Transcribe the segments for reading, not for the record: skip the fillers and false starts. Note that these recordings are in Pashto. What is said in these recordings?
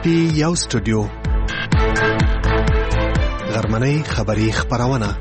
یو سټوډیو غرمنۍ خبری خبرونه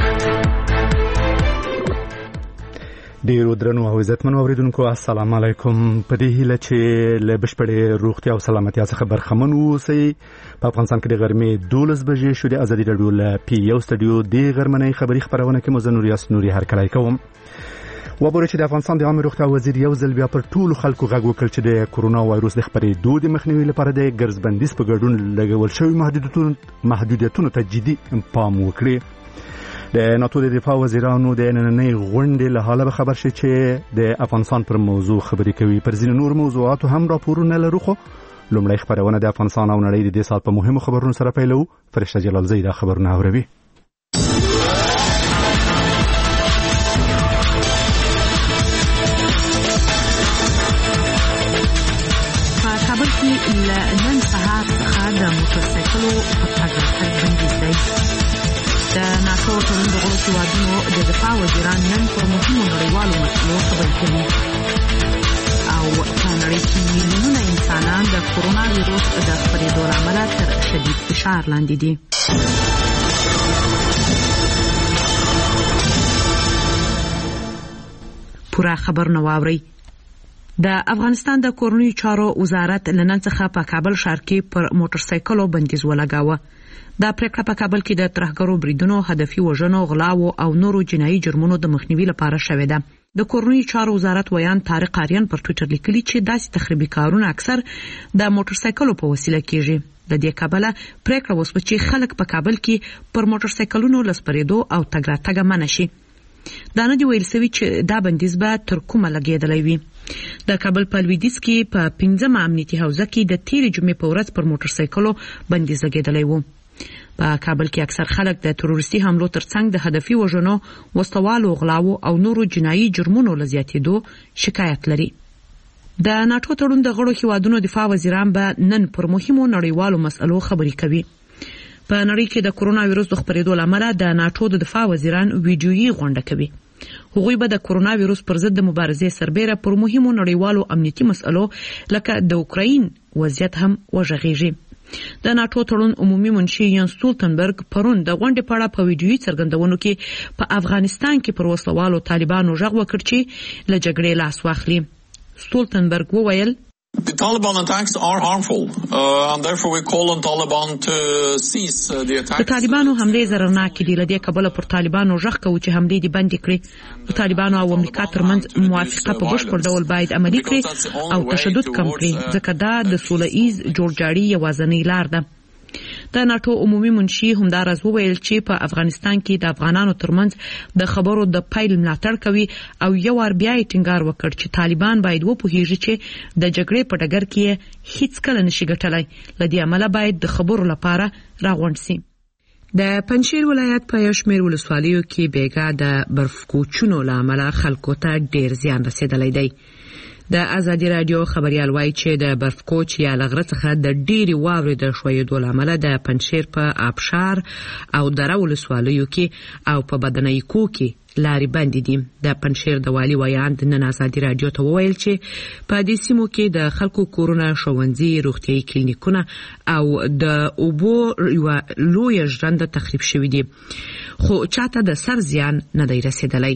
ډیرو درنو او عزتمنو اوریدونکو السلام علیکم. په دې هیله چې له بشپړې روغتیا او سلامتیا څخه برخمن اوسئ. په افغانستان کې د غرمې 12 بجې شو. د ازادي راډیو له پی یو سټوډیو د غرمنۍ خبری خبرونه کې مزه نوري هرکلی کوم. وبره چې د افغانستان د عامه روغتیا وزیر یو ځل بیا پر ټولو خلکو غږ وکړ چې د کرونا وایروس د خپرېدو د مخنیوي لپاره د ګرځبندیز په ګډون لګول شوی محدودیتونو ته جدي پام وکړي. د ناتو د دفاع وزیرانو د نننۍ غونډې له حاله به خبر شي چې د افغانستان پر موضوع خبرې کوي. پر ځینو نور موضوعاتو هم راپورونه لرو، خو لومړی خبرونه د افغانستان او نړۍ د دې سال په مهمو خبرونو سره پیلو. فرشته جلالزی دا خبرونه اوروي. کابل کې نن سهار څخه د موټرسایکلو په تګ راتګ بندیز دی. د ناتو تړون د غړو هیوادونو د دفاع وزیران نن پر مهمو نړیوالو مسلو خبرې کوي او په نړۍ کې میلیونونه انسانان د کرونا ویروس د خپرېدو له امله تر شدید فشار لاندې دي. پوره خبرونه واورئ. د افغانستان د کورنیو چارو وزارت نن څخه په کابل ښار کې پر موټرسایکلو بندیز ولګاوه. دا پریکړه په کابل کې د ترهګرو بریدونو، هدفي وژنو، غلاو او نورو جنایي جرمونو د مخنیوي لپاره شوې ده. د کورنیو چارو وزارت ویان طارق آریان پر ټویټر لیکلي چې داسې تخریبي کارونه اکثر د موټرسایکلو په وسیله کیږي. د دې کبله پریکړه وسوه چې خلک په کابل کې پر موټرسایکلونو لسپریدو او تګ راتګ منع شي. دا نه دی ویل سوي چې دا بندیز به تر کومه لګېدلی وي. د کابل په لویدیځ کې په 15 امنیتي حوزه کې د تیرې جمعې په ورځ پر موټرسایکلو بندیز لګېدلی و. په کابل کې اکثر خلک د تروریستي حملو ترڅنګ د هدفي وژنو، وسوالو، غلاو او نورو جنایي جرمونو له زیاتېدو شکایت لري. د ناتو تړون د غړو هیوادونو دفاع وزیران به نن پر مهمو نړیوالو مسلو خبرې کوي. په نړۍ کې د کرونا ویروس د خپرېدو له امله د ناتو د دفاع وزیران ویډیويي غونډه کوي. هغوی به د کرونا ویروس پر ضد د مبارزې سربېره پر مهمو نړیوالو امنیتي مسلو لکه د اوکراین وضعیت هم وغږیږي. د ناتو تړون عمومي منشي یان ستولتنبرګ پرون د غونډې په اړه په ویډیويي څرګندونو کې په افغانستان کې پر وسوالو طالبانو غږ وکړ چې له جګړې لاس واخلي. ستولتنبرګ وویل The Taliban attacks are harmful and therefore we call on Taliban to cease the attacks. د طالبانو حملې ضررناکې دي. لدې کبله پر طالبانو غږ کوي چې حملې دې بند کړي. د طالبانو او امریکا ترمنځ موافقه په بشپړ ډول باید عملي کړي او تشدد کم کړي، ځکه دا د سوله ایز جوړجاړي یوازینۍ لار ده. د ناتو عمومي منشي همداراز وویل چې په افغانستان کې د افغانانو ترمنځ د خبرو د پیل ملاتړ کوي او یو وار بیا یې ټینګار وکړ چې طالبان باید وپوهیږي چې د جګړې په ډګر کې هیڅ کله نشي ګټلی. له دې امله باید د خبرو لپاره راغونډ سي. د پنجشیر ولایت په یو شمېر ولسوالیو کې بیګا د برفکوچونو له امله خلکو ته ډېر زیان رسېدلی دی. د ازادي راډیو خبريال وایي چې د برفکوچ یا لغړه څخه د ډېری واورې د ښویېدو له امله د پنجشیر په آبشار او دره ولسوالیو کې او په بدنیکو کې لارې بندې دي. د پنجشیر د والي ویاند نن ازادي راډیو ته وویل چې په دې سیمو کې د خلکو کورونه، ښوونځي، روغتیايي کلینیکونه او د اوبو یوه لویه ژرنده تخریب شوي دي، خو چاته د سر زیان نه دی رسېدلی.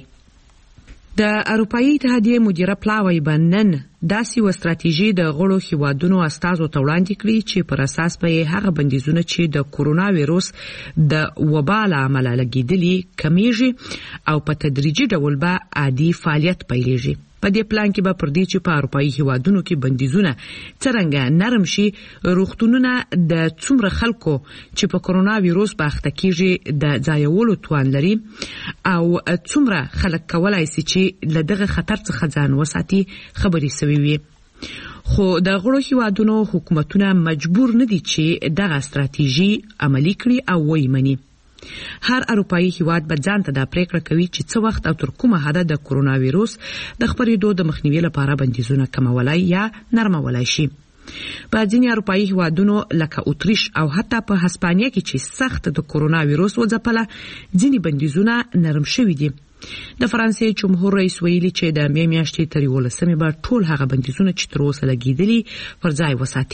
د اروپایي اتحادیې مدیره پلاوی بنن داسې و استراتیژي د غړو هیوادونو استازو ته وړاندې کړي چې پر اساس به هغه بندیزونه چې د کرونا ویروس د وبا له امله لګېدلي کمیږي او په تدریجي ډول به عادي فعالیت پیلېږي. په دې پلان کې به پر دې چې په اروپایي هیوادونو کې بندیزونه څرنګه نرم شي، روغتونونه د څومره خلکو چې په کرونا ویروس باخته کیږي د ځایولو توان لري او څومره خلک کولای شي چې له دغه خطر څخه ځان وساتي خبرې سوي وي. خو د غړو هیوادونو حکومتونه مجبور نه دي چې دغه استراتیژي عملي کړي او ویمني. هر اروپایي هیواد به ځان ته دا پریکړه کوي چې څه وخت او تر کومه حده د کرونا ویروس د خپرېدو د مخنیوي لپاره بندیزونه کمولای یا نرمولای شي. په ځینې اروپایي هیوادونو لکه اتریش او حتی په هسپانیا کې چې سخت د کرونا ویروس وځپله ځینې بندیزونه نرم شوي دي. د فرانسې جمهور رئیس ویلي چې د میاشتې تر 11 به ټول هغه بندیزونه چې تر اوسه لګېدلي پر ځای وساتي.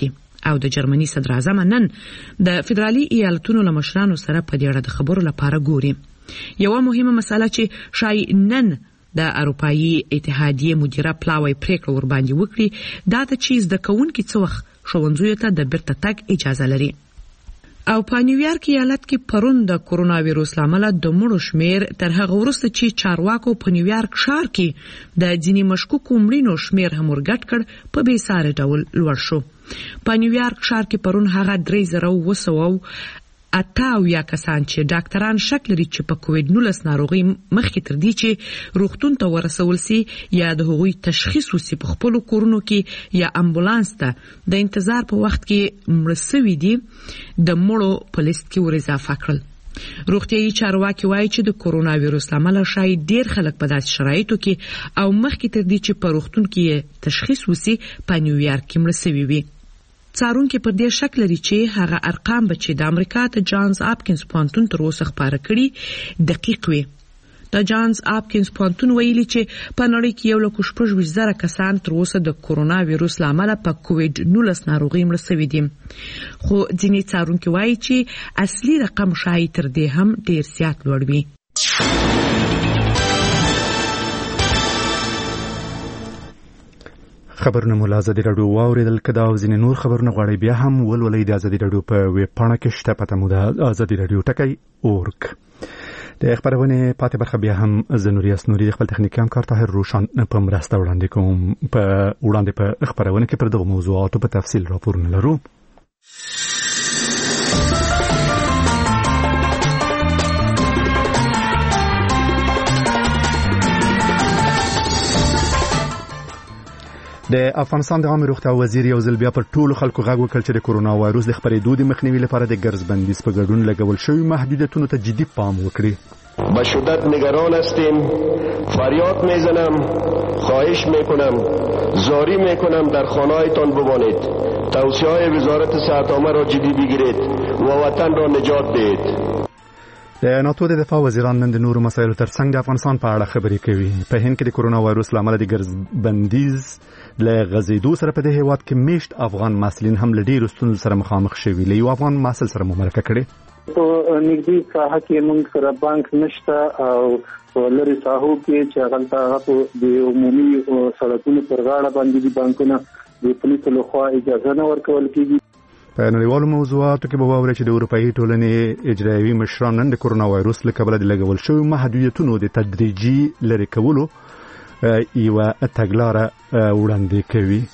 او د جرمني صدر اعظم نن د فدرالي ایالتونو له مشرانو سره په دې اړه د خبرو لپاره ګوري. یو مهمه مسله چې شای نن د اروپאי اتحادیه مدیره پلاوی پریکړه ور باندې وکړي دا د چیز د کوونکو څو وخت ښوونځیو ته د بیرته تګ اجازه لري. او په نیویارک ایالت کې پرون د کورونا وایروس لامل د مړو شمیر تر هغه وروسته چې چارواکو په نیویارک ښار کې د ځینې مشکوکو مړینو شمیر هم ورګټ کړ په بې ساري ډول لوړ شو. په نیویارک ښار کې پرون هغه 3200 یا کسان چې ډاکټران شک لري چې په کووډ-19 ناروغي مخکې تر دې چې روغتون ته ورسول سي یا د هغوی تشخیص وسی په خپل کورونو کې یا امبولانس ته د انتظار په وخت کې مرسوي دي د مړو په لیست کې ور اضافه کړل. روغتیايي چارواکي وایي چې د کورونا وایروس لامل شاید ډیر خلک په داسې شرایطو کې او مخکې تر دې چې په روغتون کې تشخیص وسی په نیویارک کې مرسوي وي. څارونکو پر دې شک لري چې هغه ارقام به چې د امریکا ته جانز اپکینز پونتون تر اوسه خبره کړي دقیق وي. د جانز اپکینز پونتون ویلي چې په نړۍ کې 1.8 کسان تر اوسه د کورونا وایروس لامل په کووډ-19 ناروغي مړ شوي دي. خو ځینې څارونکو وایي چې اصلي رقم شاید تر دې هم ډیر زیات لوړ وي. خبرونه مو له ازادي راډیو واوریدل. که دا او ځینې نور خبرونه غواړئ بیا هم ولولئ د ازادي راډیو په ویب پاڼه کې شته. پته مو ده ازادي راډیو .org. د خبرونه پاتې برخه بیا هم زه نوریاس نوري خپل تخنیکي همکار طاهر روشن په مرسته وړاندې کوم. په خبرونه کې پر دغه موضوعاتو په تفصیل راپورونه لرو. د افغانستان د عامه روغتیا وزیر یو ځل بیا پر ټولو خلکو غږ وکړ چې د کورونا وایروس د خپرېدو د مخنیوي لپاره د ګرځبندیز په ګډون لګول شوی محدودیتونو ته جدي پام وکړي. به شدت نگران هستیم. فریاد میزنم، خواهش میکنم، زاری میکنم در خانه‌هایتان بمانید. توصیه‌های وزارت صحت عامه را جدی بگیرید و وطن را نجات دهید. د ناتو د دفاع وزیران نن د نورو مسایلو ترڅنګ د افغانستان په اړه خبرې کوي. په هند کې د کورونا وایروس لامل د ګرځبندیز له غزیدو سره په دې هیواد کې میشت افغان مسلین هم له ډیرو ستونزو سره مخامخ شوي. له یو افغان مسل سره مرکه کړي. په نږدې ساحه کې موږ سره بانک نشته او لري ساحو کې چې هغه د عمومي سړکونو پر غاړه باندې دي بانکونه د پولیسو لخوا اجازه نه ورکول کیږي. په نړیوالو موضوعاتو کې به واورئ چې د اروپאי ټولنې اجرایوي مشران نن د کورونا وایروس له کبله د لګول شویو محدودیتونو د تدریجي لرې کولو یوه تګلاره وړاندې کوي.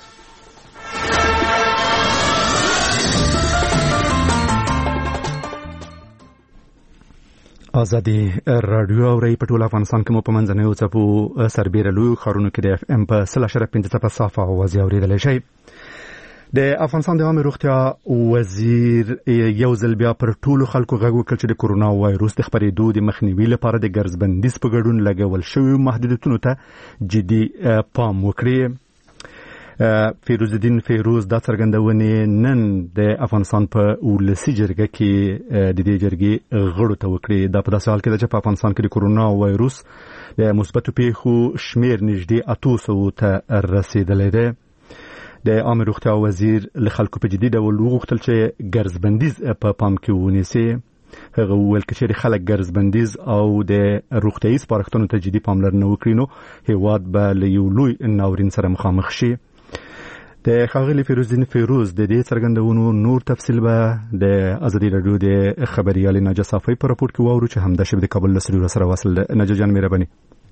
ازادي رادیو اوري په ټول افغانستان کې مو په منځنیو څپو سربېره لویو ښارونو کې د اف ام په 0.5 په صافه اواز اورېدلی شئ. د افغانستان د عامه روغتیا وزیر یو ځل بیا پر ټولو خلکو غږ وکړ چې د کورونا وایروس د خپرېدو د مخنیوي لپاره د ګرځبندیز په ګډون لګول شویو محدودیتونو ته جدي پام وکړي. فیروز الدین فیروز دا څرګندونې نن د افغانستان په ولسي جرګه کې د دې جرګې غړو ته وکړي. دا په داسې حال کې ده چې په افغانستان کې د کورونا وایروس د مثبتو پیښو شمیر نږدې 800 ته رسیدلی دی. د عامه روغتیا وزیر له خلکو په جدي ډول وغوښتل چې ګرځبندیز په پام کې ونیسي. هغه وویل چې چېرې خلک ګرځبندیز او د روغتیایي سپارښتنو ته جدي پاملرنه وکړي نو هېواد به له یو لوی ناورین سره مخامخ شي. د ښاغلي فیروز الدین فیروز د دې څرګندونو نور تفصیل به د ازادي راډیو د خبریال ناجا صافی په راپور کې واورو چې همدا شب د کابل له سټوډیو سره وصل. ناجا جان مهرباني.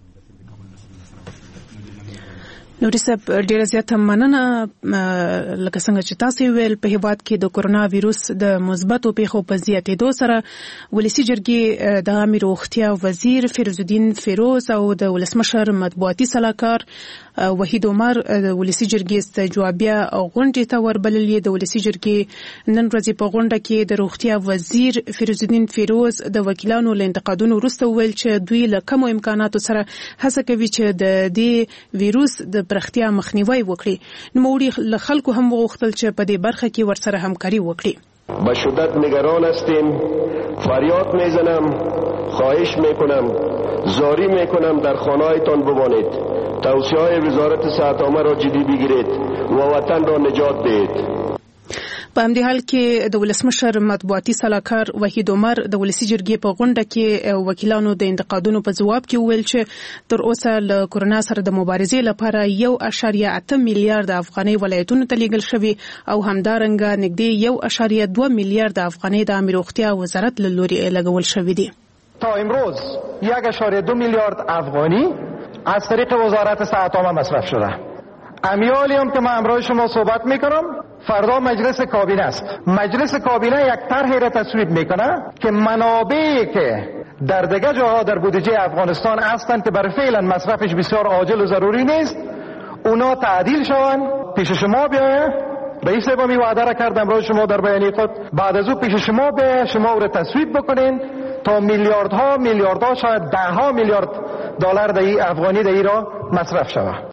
نوري صاحب ډیره زیاته مننه. لکه څنګه چې تاسو ویل په هیواد کې د کورونا وایروس د مثبتو پیښو په زیاتېدو سره ولسی جرګې د عامه روغتیا وزیر فیروز الدین فیروز او د ولسمشر مطبوعاتي صلاحکار وحید عمر د ولسی جرګې استجوابیه غونډې ته وربللې. د ولسی جرګې نن ورځې په غونډه کې د روغتیا وزیر فیروز الدین فیروز د وکیلانو له انتقادونو وروسته ویل چې دوی له کمو امکاناتو سره هڅه کوي چې د دې وایروس د برختیا مخنیوي وکړي. نوموړي له خلکو هم وغوښتل چې په دې برخه کې ورسره همکاري وکړي. به شدت نگران هستیم. فریاد میزنم، خواهش میکنم، زاری میکنم در خانه‌هایتان بمانید. توصیه‌های وزارت صحت عامه را جدی بگیرید و وطن را نجات دهید. په همدې حال کې د ولسمشر مطبوعاتي سلاکار وحید عمر د ولسی جرګې په غونډه کې وکیلانو د انتقادونو په جواب کې وویل چې تر اوسه له کورونا سره د مبارزې لپاره 1.8 میلیارډ افغانۍ ولایتونو ته لیږل شوي او همدارنګه نږدې 1.2 میلیارډ افغانۍ د عامه روغتیا وزارت له لوري لګول شوي دي. تا امروز 1.2 میلیارد افغانی از طریق وزارت صحت عامه مصرف شده. امیالی هم که من امروز شما صحبت میکنم فردا مجلس کابینه است. مجلس کابینه یک طرحی را تصویب میکنه که منابعی که در دیگه جاها در بودجه افغانستان هستند که برای فعلا مصرفش بسیار عاجل و ضروری نیست اونا تعدیل شوند پیش شما بیاید. رئیس با می وعده را کرد امروز شما در بیانیه خود بعد از او پیش شما بیاید شما او را تصویب بکنین تا میلیاردها شاید 10 میلیارد دلار د افغانی د ایران مصرف شود.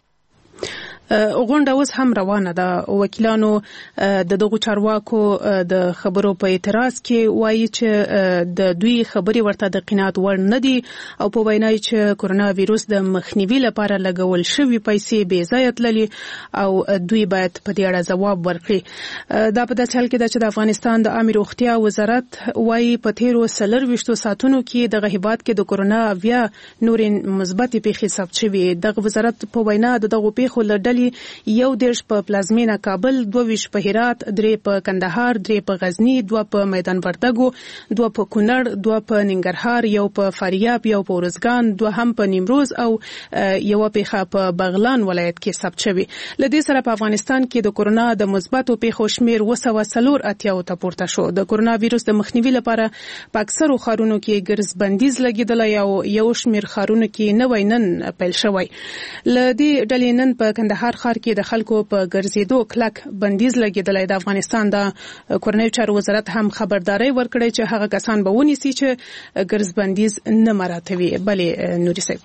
غونډه اوس هم روانه ده. وکیلانو د دغو چارواکو د خبرو په اعتراض کې وایي چې د دوی خبرې ورته د قناعت وړ نه دي او په وینا چې کورونا ویروس د مخنیوي لپاره لګول شوی پیسې بې ځایه تللي او دوی باید په دې اړه ځواب ورکړي. دا په داسې حال کې ده چې د افغانستان د عامه روغتیا وزارت وایي په تیرو 24 ساعتونو کې دغه هیواد کې د کورونا بیا نورې مثبت پیښې ثبت شوې. دغه وزارت په وینا دغه پیښو له یو دیرش په پلازمینه کابل 22 په هرات 3 په کندهار 3 په غزنی 2 په میدان وردګو 2 په کونړ 2 په ننګرهار 1 په فاریاب 1 په ورزګان 2 هم په نیمروز او 1 پیښه په بغلان ولایت کې ثبت شوی. لدې سره په افغانستان کې د کورونا د مثبتو پیښو شمیر 284 ته پورته شو. د کورونا ویروس د مخنیوي لپاره په اکثرو ښارونو کې ګرځ بندیز لګیدلی او یو شمیر ښارونو کې نوې نن پیل شوی. لدې ډلې نن په کندهار ښار کې د خلکو په ګرځېدو کلک بندیز لګیدلی. د افغانستان د کورنیو چارو وزارت هم خبرداري ورکړې چې هغه کسان به ونیسي چې ګرځ بندیز نه مراعاتوي. بلې نوري صاحب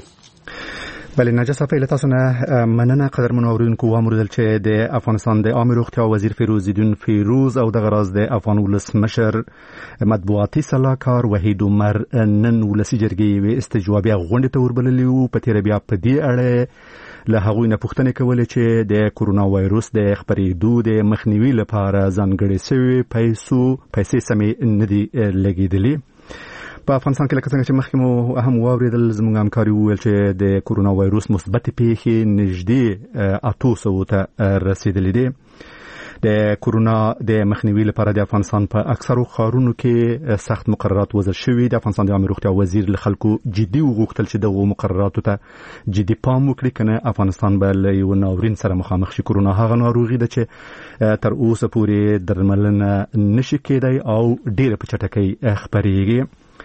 بله نجس افیل تاسو نه مننه قدرمن اوریدونکو وامردل چې د افغانستان د عامه روغتیا وزیر فیروزالدین فیروز او د غراز د افغان ولسمشر مطبوعاتي سلاکار وحید عمر نن ولسی جرګې استجوابي غونډه ته وربللی او په تیر بیا په دې اړه له هغوی نه پوښتنه کولې چې د کورونا وایروس د خپرېدو د مخنیوي لپاره ځانګړې شوی پیسې سمې نه دي لګېدلې. په افغانستان کې لکه څنګه چې مخکې مو هم واوریدل زموږ همکاري وویل چې د کورونا وایروس مثبت پیښې نږدې 800 ته رسیدلې دي. د کورونا د مخنیوي لپاره د افغانستان په اکثرو ښارونو کې سخت مقررات وضع شوي. د افغانستان د عامه روغتیا وزیر له خلکو جدي وغوښتل چې دغه مقرراتو ته جدي پام وکړي کنه افغانستان به له یو ناورین سره مخامخ شي. کورونا هغه ناروغي ده چې تر اوسه پورې درملنه نشي کېدای او ډېره په چټکۍ خپرېږي.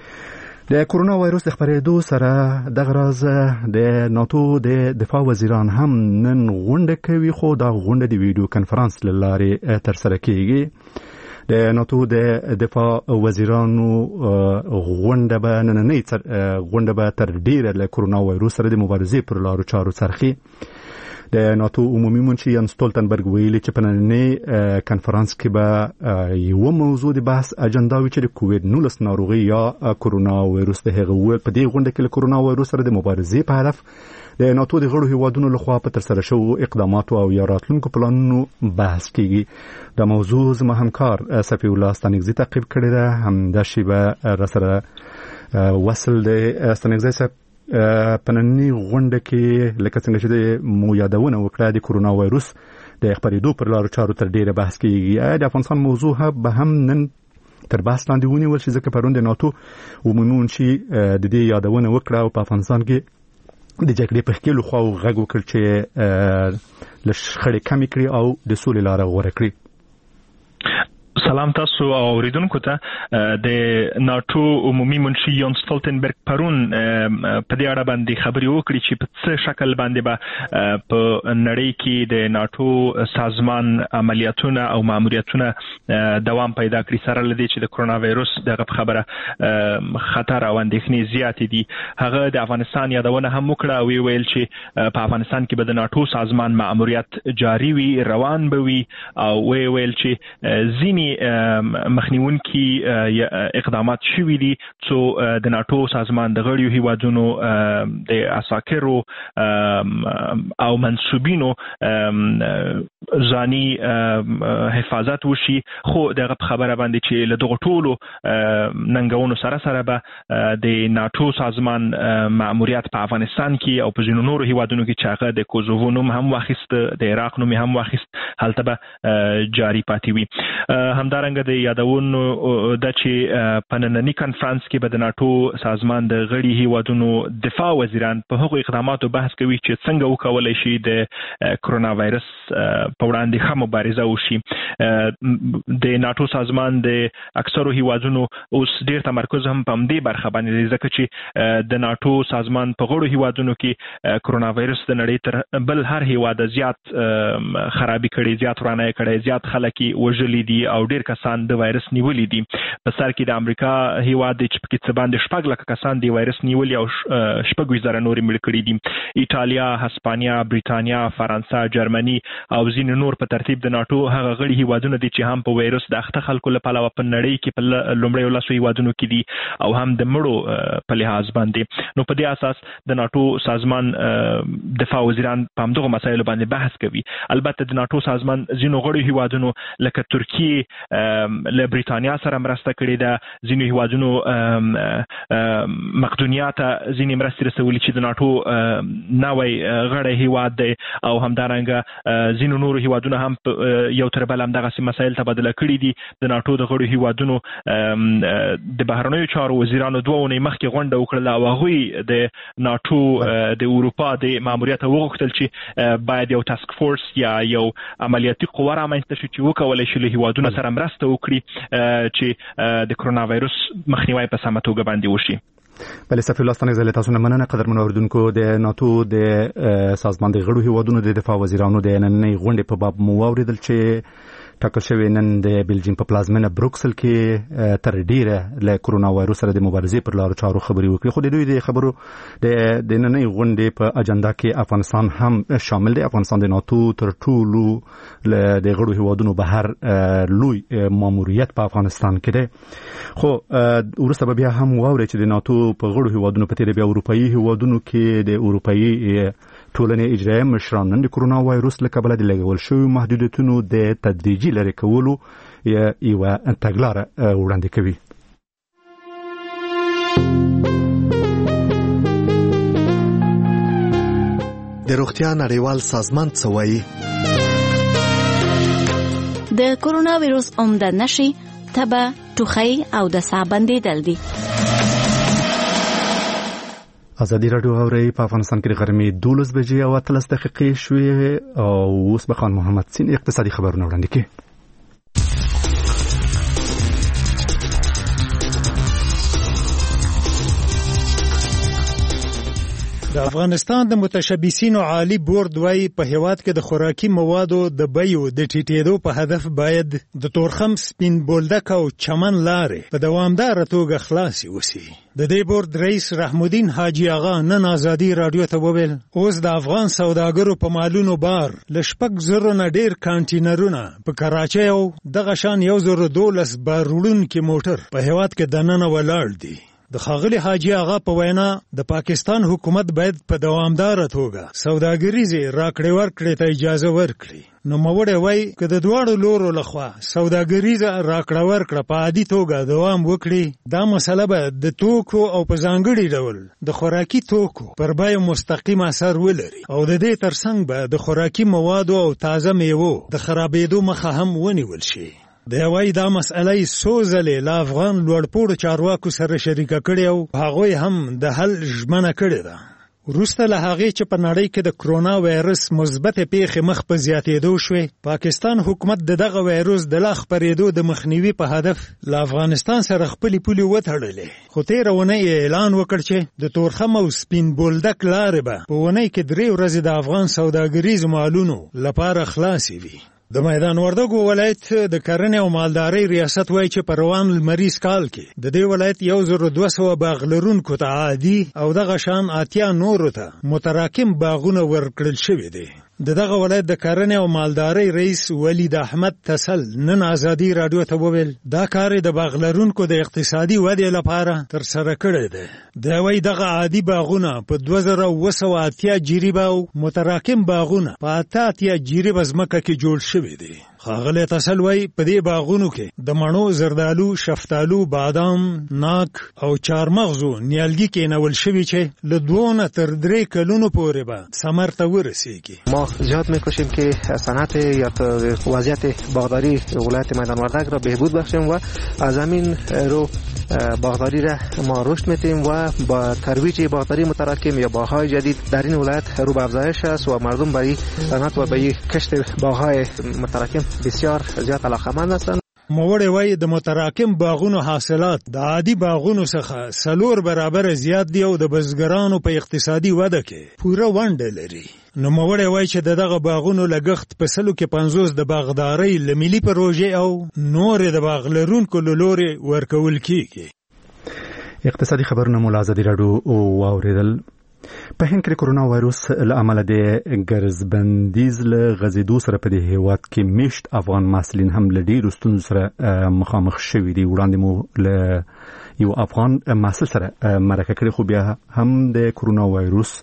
د کورونا وایروس د خپرېدو سره د غراز د ناتو د دفاع وزیران هم نن غونډه کوي خو دا غونډه د ویډیو کنفرانس له لارې ترسره کیږي. د ناتو د دفاع وزیرانو غونډه به نننۍ غونډه به تر ډیره له کورونا وایروس سره د مبارزې پر لارو چارو څرخي. د ناتو عمومي منشي یانس ستولتنبرګ ویلي چې په نننۍ کنفرانس کې به یو موضوع د بحث اجنډا وي چې د کووډ-19 ناروغي یا کورونا وایروس د هغه په دې غونډه کې له کورونا وایروس سره د مبارزې په هدف د ناتو د غړو هیوادونو لخوا په ترسره شوو اقداماتو او یا راتلونکو پلانونو بحث کیږي. د موضوع زما همکار صفی الله ستانکزی تعقیب کړی ده. همدا شی به را سره وصل د ستانکزی صاحب په نننۍ غونډه کې لکه څنګه چې مو یادونه وکړه د کورونا وایروس د خپرېدو پر لارو چارو تر ډیره بحث کیږي. د افغانستان موضوع به هم نن تر بحث لاندې ونیول شي ځکه پرون د ناتو عمومي منشي د دې یادونه وکړه او په افغانستان کې د جګړې په ښکېلو خواو غږ وکړ چې له شخړې کمې کړي او د سولې لاره غوره کړي. سلام تاسو اوریدونکو ته. د ناتو عمومي منشي یانس ستولتنبرګ پرون په دې اړه باندې خبرې وکړي چې په څه شکل باندې به په نړۍ کې د ناتو سازمان عملیاتونه او ماموریتونه دوام پیدا کړي سره لدی چې د کورونا وایروس دغه خبره خطر او اندېښنې زیاتې دي. هغه د افغانستان یادونه هم وکړه او ویل چې په افغانستان کې به د ناتو سازمان ماموریت جاری وي، روان به وي او ویل چې ځینې مخنیونکي اقدامات شوي دي څو د ناتو سازمان د غړیو هیوادونو د اساکرو او منسوبینو ځاني حفاظت وشي خو دغه خبره باندې چې له دغه ټولو ننګونو سره به د ناتو سازمان مأموریت په افغانستان کې او په ځینو نورو هیوادونو کې چې هغه د کوزوو نوم هم واخیست د عراق نوم هم واخیست هلته به جاری پاتې وي. همدارنګه د یادونو د چې په نننی کانفرنس کې به د ناتو سازمان د غړي هیوادونو دفاع وزیران په هغو اقداماتو بحث کوي چې څنګه وکولای شي د کرونا وایرس په وړاندې ښه مبارزه وشي. د ناتو سازمان د اکثرو هیوادونو اوس ډیر تمرکز هم په دې برخه باندې ځکه چې د ناتو سازمان په غړو هیوادونو کې کرونا وایرس د نړۍ تر بل هر هیواد زیات خرابي کړي، زیات ورانه کړي، زیات خلک وژلي دي او ډیر کسان د وایرس نیولي دي. په سر کې د امریکا هیواد چې په کې څه باندې 6 لک کسان د وایرس نیولي او 6,000 نور مړ کړي دي. ایتالیا، هسپانیا، بریټانیا، فرانسه، جرمني او ځینې نور په ترتیب د ناتو هغه غړي هیوادونه دي چې هم په وایرس د اخته خلکو لپاره په نړۍ کې په لومړی ولسو هیوادونو کې دي او هم د مړو په لحاظ باندې. نو په دې اساس د ناتو سازمان دفاع وزیران په همدغه مسایلو باندې بحث کوي. البته د ناتو سازمان ځینو غړي هیوادونو لکه ترکیه له بریټانیا سره مرسته کړې ده، ځینو هیوادونو مقدونیا ته ځینې مرستې رسولي چې د ناتو نوی غړی هیواد دی او همدارنګه ځینو نورو هیوادونو هم یو تر بل همدغسې مسایل تبادله کړي دي. د ناتو د غړو هیوادونو د بهرنیو چارو وزیرانو 2 اونۍ مخکې غونډه وکړله او هغوی د ناتو د اروپا د ماموریت وغوښتل چې باید یو ټاسک فورس یا یو عملیاتي قوه رامنځته شي چې وکولای شي له هیوادونو سره مرسته وکړي چې د کرونا وایرس مخنیوی په سمه توګه باندې وشي. بله سفیر الله ستانه زله تاسو نه مننه. قدرمن اوریدونکو، د ناتو د سازمان د غړو هیوادونو د دفاع وزیرانو د نننۍ غونډې په باب مو واوریدل چې ټاکل شوی نن د بلجیم په پلازمینه بروکسل کې تر ډیره له کرونا وایرس سره د مبارزې پر لارو چارو خبري وکړي. خو د دوی د خبرو د نننۍ غونډې په اجنډا کې افغانستان هم شامل دی. افغانستان د ناتو تر ټولو د غړو هیوادونو بهر لوی ماموریت په افغانستان کې دی. خو ورسته بیا هم واوري چې د ناتو په غړو هیوادونو په تیر بیا اروپאי هیوادونو کې د اروپאי ټولنې اجرایي مشران نن د کرونا وایرس له کبله د لګول شوی محدودیتونو د تدریجي لرې کولو یوه تګلاره وړاندې کوي. د روغتیا نړیوال سازمان څه وایي؟ د کرونا وایرس عمده نښې تبه، ټوخی او د ساه بندېدل دي. ازادي راډیو اوري په افغانستان کې د غرمې 12 بجې او 13 دقیقې شوې او اوس به خان محمد سین اقتصادي خبرونه وړاندې کوي. د افغانستان د متشبثینو عالی بورډ وايي په هیواد کې د خوراکي موادو د بیو د ټیټېدو په هدف باید د تورخم، سپین بولدک او چمن لارې په دوامداره توګه خلاصې وسي. د دې بورډ رئیس رحمالدین حاجی آغا نن ازادي راډیو ته وویل اوس د افغان سوداګرو په مالونو بار ل 6,000 نه ډیر کانټینرونه په کراچۍ او دغه شان 1,012 بار وړونکي موټر په هیواد کې دننه ولاړ دي. د ښاغلي حاجی آغا په وینا د پاکستان حکومت باید په دوامداره توګه سوداګریزې راکړې ورکړې ته اجازه ورکړي. نو موړی وای که د دواړو لورو لخوا سوداګریزه راکړه ورکړه په عادي توګه دوام وکړي، دا مسله به د توکو او په ځانګړي ډول د خوراکي توکو پر بیو مستقیم اثر ولري او د دې ترڅنګ به د خوراکي موادو او تازه میوو د خرابېدو مخه هم ونیول شي. د وای دا مسئله سوزلې له افغان لوړپوړو چارواکو سره شریکه کړې او هغوی هم د حل ژمنه کړې ده. وروسته له هغې چې په نړۍ کې د کرونا وایرس مثبت پیښې مخ په زیاتېدو شوې، پاکستان حکومت د دغه وایرس د لا خپرېدو د مخنیوي په هدف له افغانستان سره خپلې پولې وتړلې. خو تېره اونۍ اعلان وکړ چې د تورخم او سپین بولدک لارې به په اونۍ کې 3 ورځې د افغان سوداګریزو مالونو لپاره خلاصې وي. د میدان وردګو ولایت د کرنې او مالدارۍ ریاست وایي چې په روان لمریز کال کې د دې ولایت 1,200 باغ لرونکو ته عادي او دغه شان 80 نورو ته متراکم باغونه ورکړل شوي دي. دغه ولایت د کرنې او مالدارۍ رئیس ولید احمد تسل نن ازادي رادیو ته وویل دا کار د باغ لرونکو د اقتصادي ودې لپاره تر سره کړی دی. دا وایي دغه عادي باغونه په 2280 جریبه او متراکم باغونه په 88 جریبه ځمکه کې جوړ شوي دي. ښاغلی تسل وایي په دې باغونو کې د مڼو، زردالو، شفتالو، بادام، ناک او چارمغزو نیالګي کېنول شوي چې له 2 نه تر 3 کلونو پورې به ثمر ته ورسیږي. ما جهاد میکشیم که صنعت یا وضعیت باغداری ولایت میدان وردک را بهبود بخشیم و از همین رو باغداری را ما رشد میدیم و با ترویج باغداری متراکم یا باغ‌های جدید در این ولایت رو به افزایش است و مردم به این صنعت و به این کشت باغ‌های متراکم بسیار زیاد علاقه‌مند هستند. موړی وایي د متراکم باغونو حاصلات د عادي باغونو څخه 4 برابر زیات دي او د بزګرانو په اقتصادي وده کې پوره ونډه لري. نو موړی وایي چې دغه باغونو لګښت په سلو کې 50 د باغدارۍ له ملي پروژې او نور د باغ لرونکو له لورې ورکول کیږي. اقتصادي خبرونه مو له ازادي راډیو واورېدل. په هند کې کرونا وایروس له امله د ګرځبندیز له غځېدو سره په دې هیواد کې میشت افغان محصلین هم له ډېرو ستونزو سره مخامخ شوي دي. وړاندې مو له یو افغان محصل سره مرکه کړې، خو بیا هم د کرونا وایروس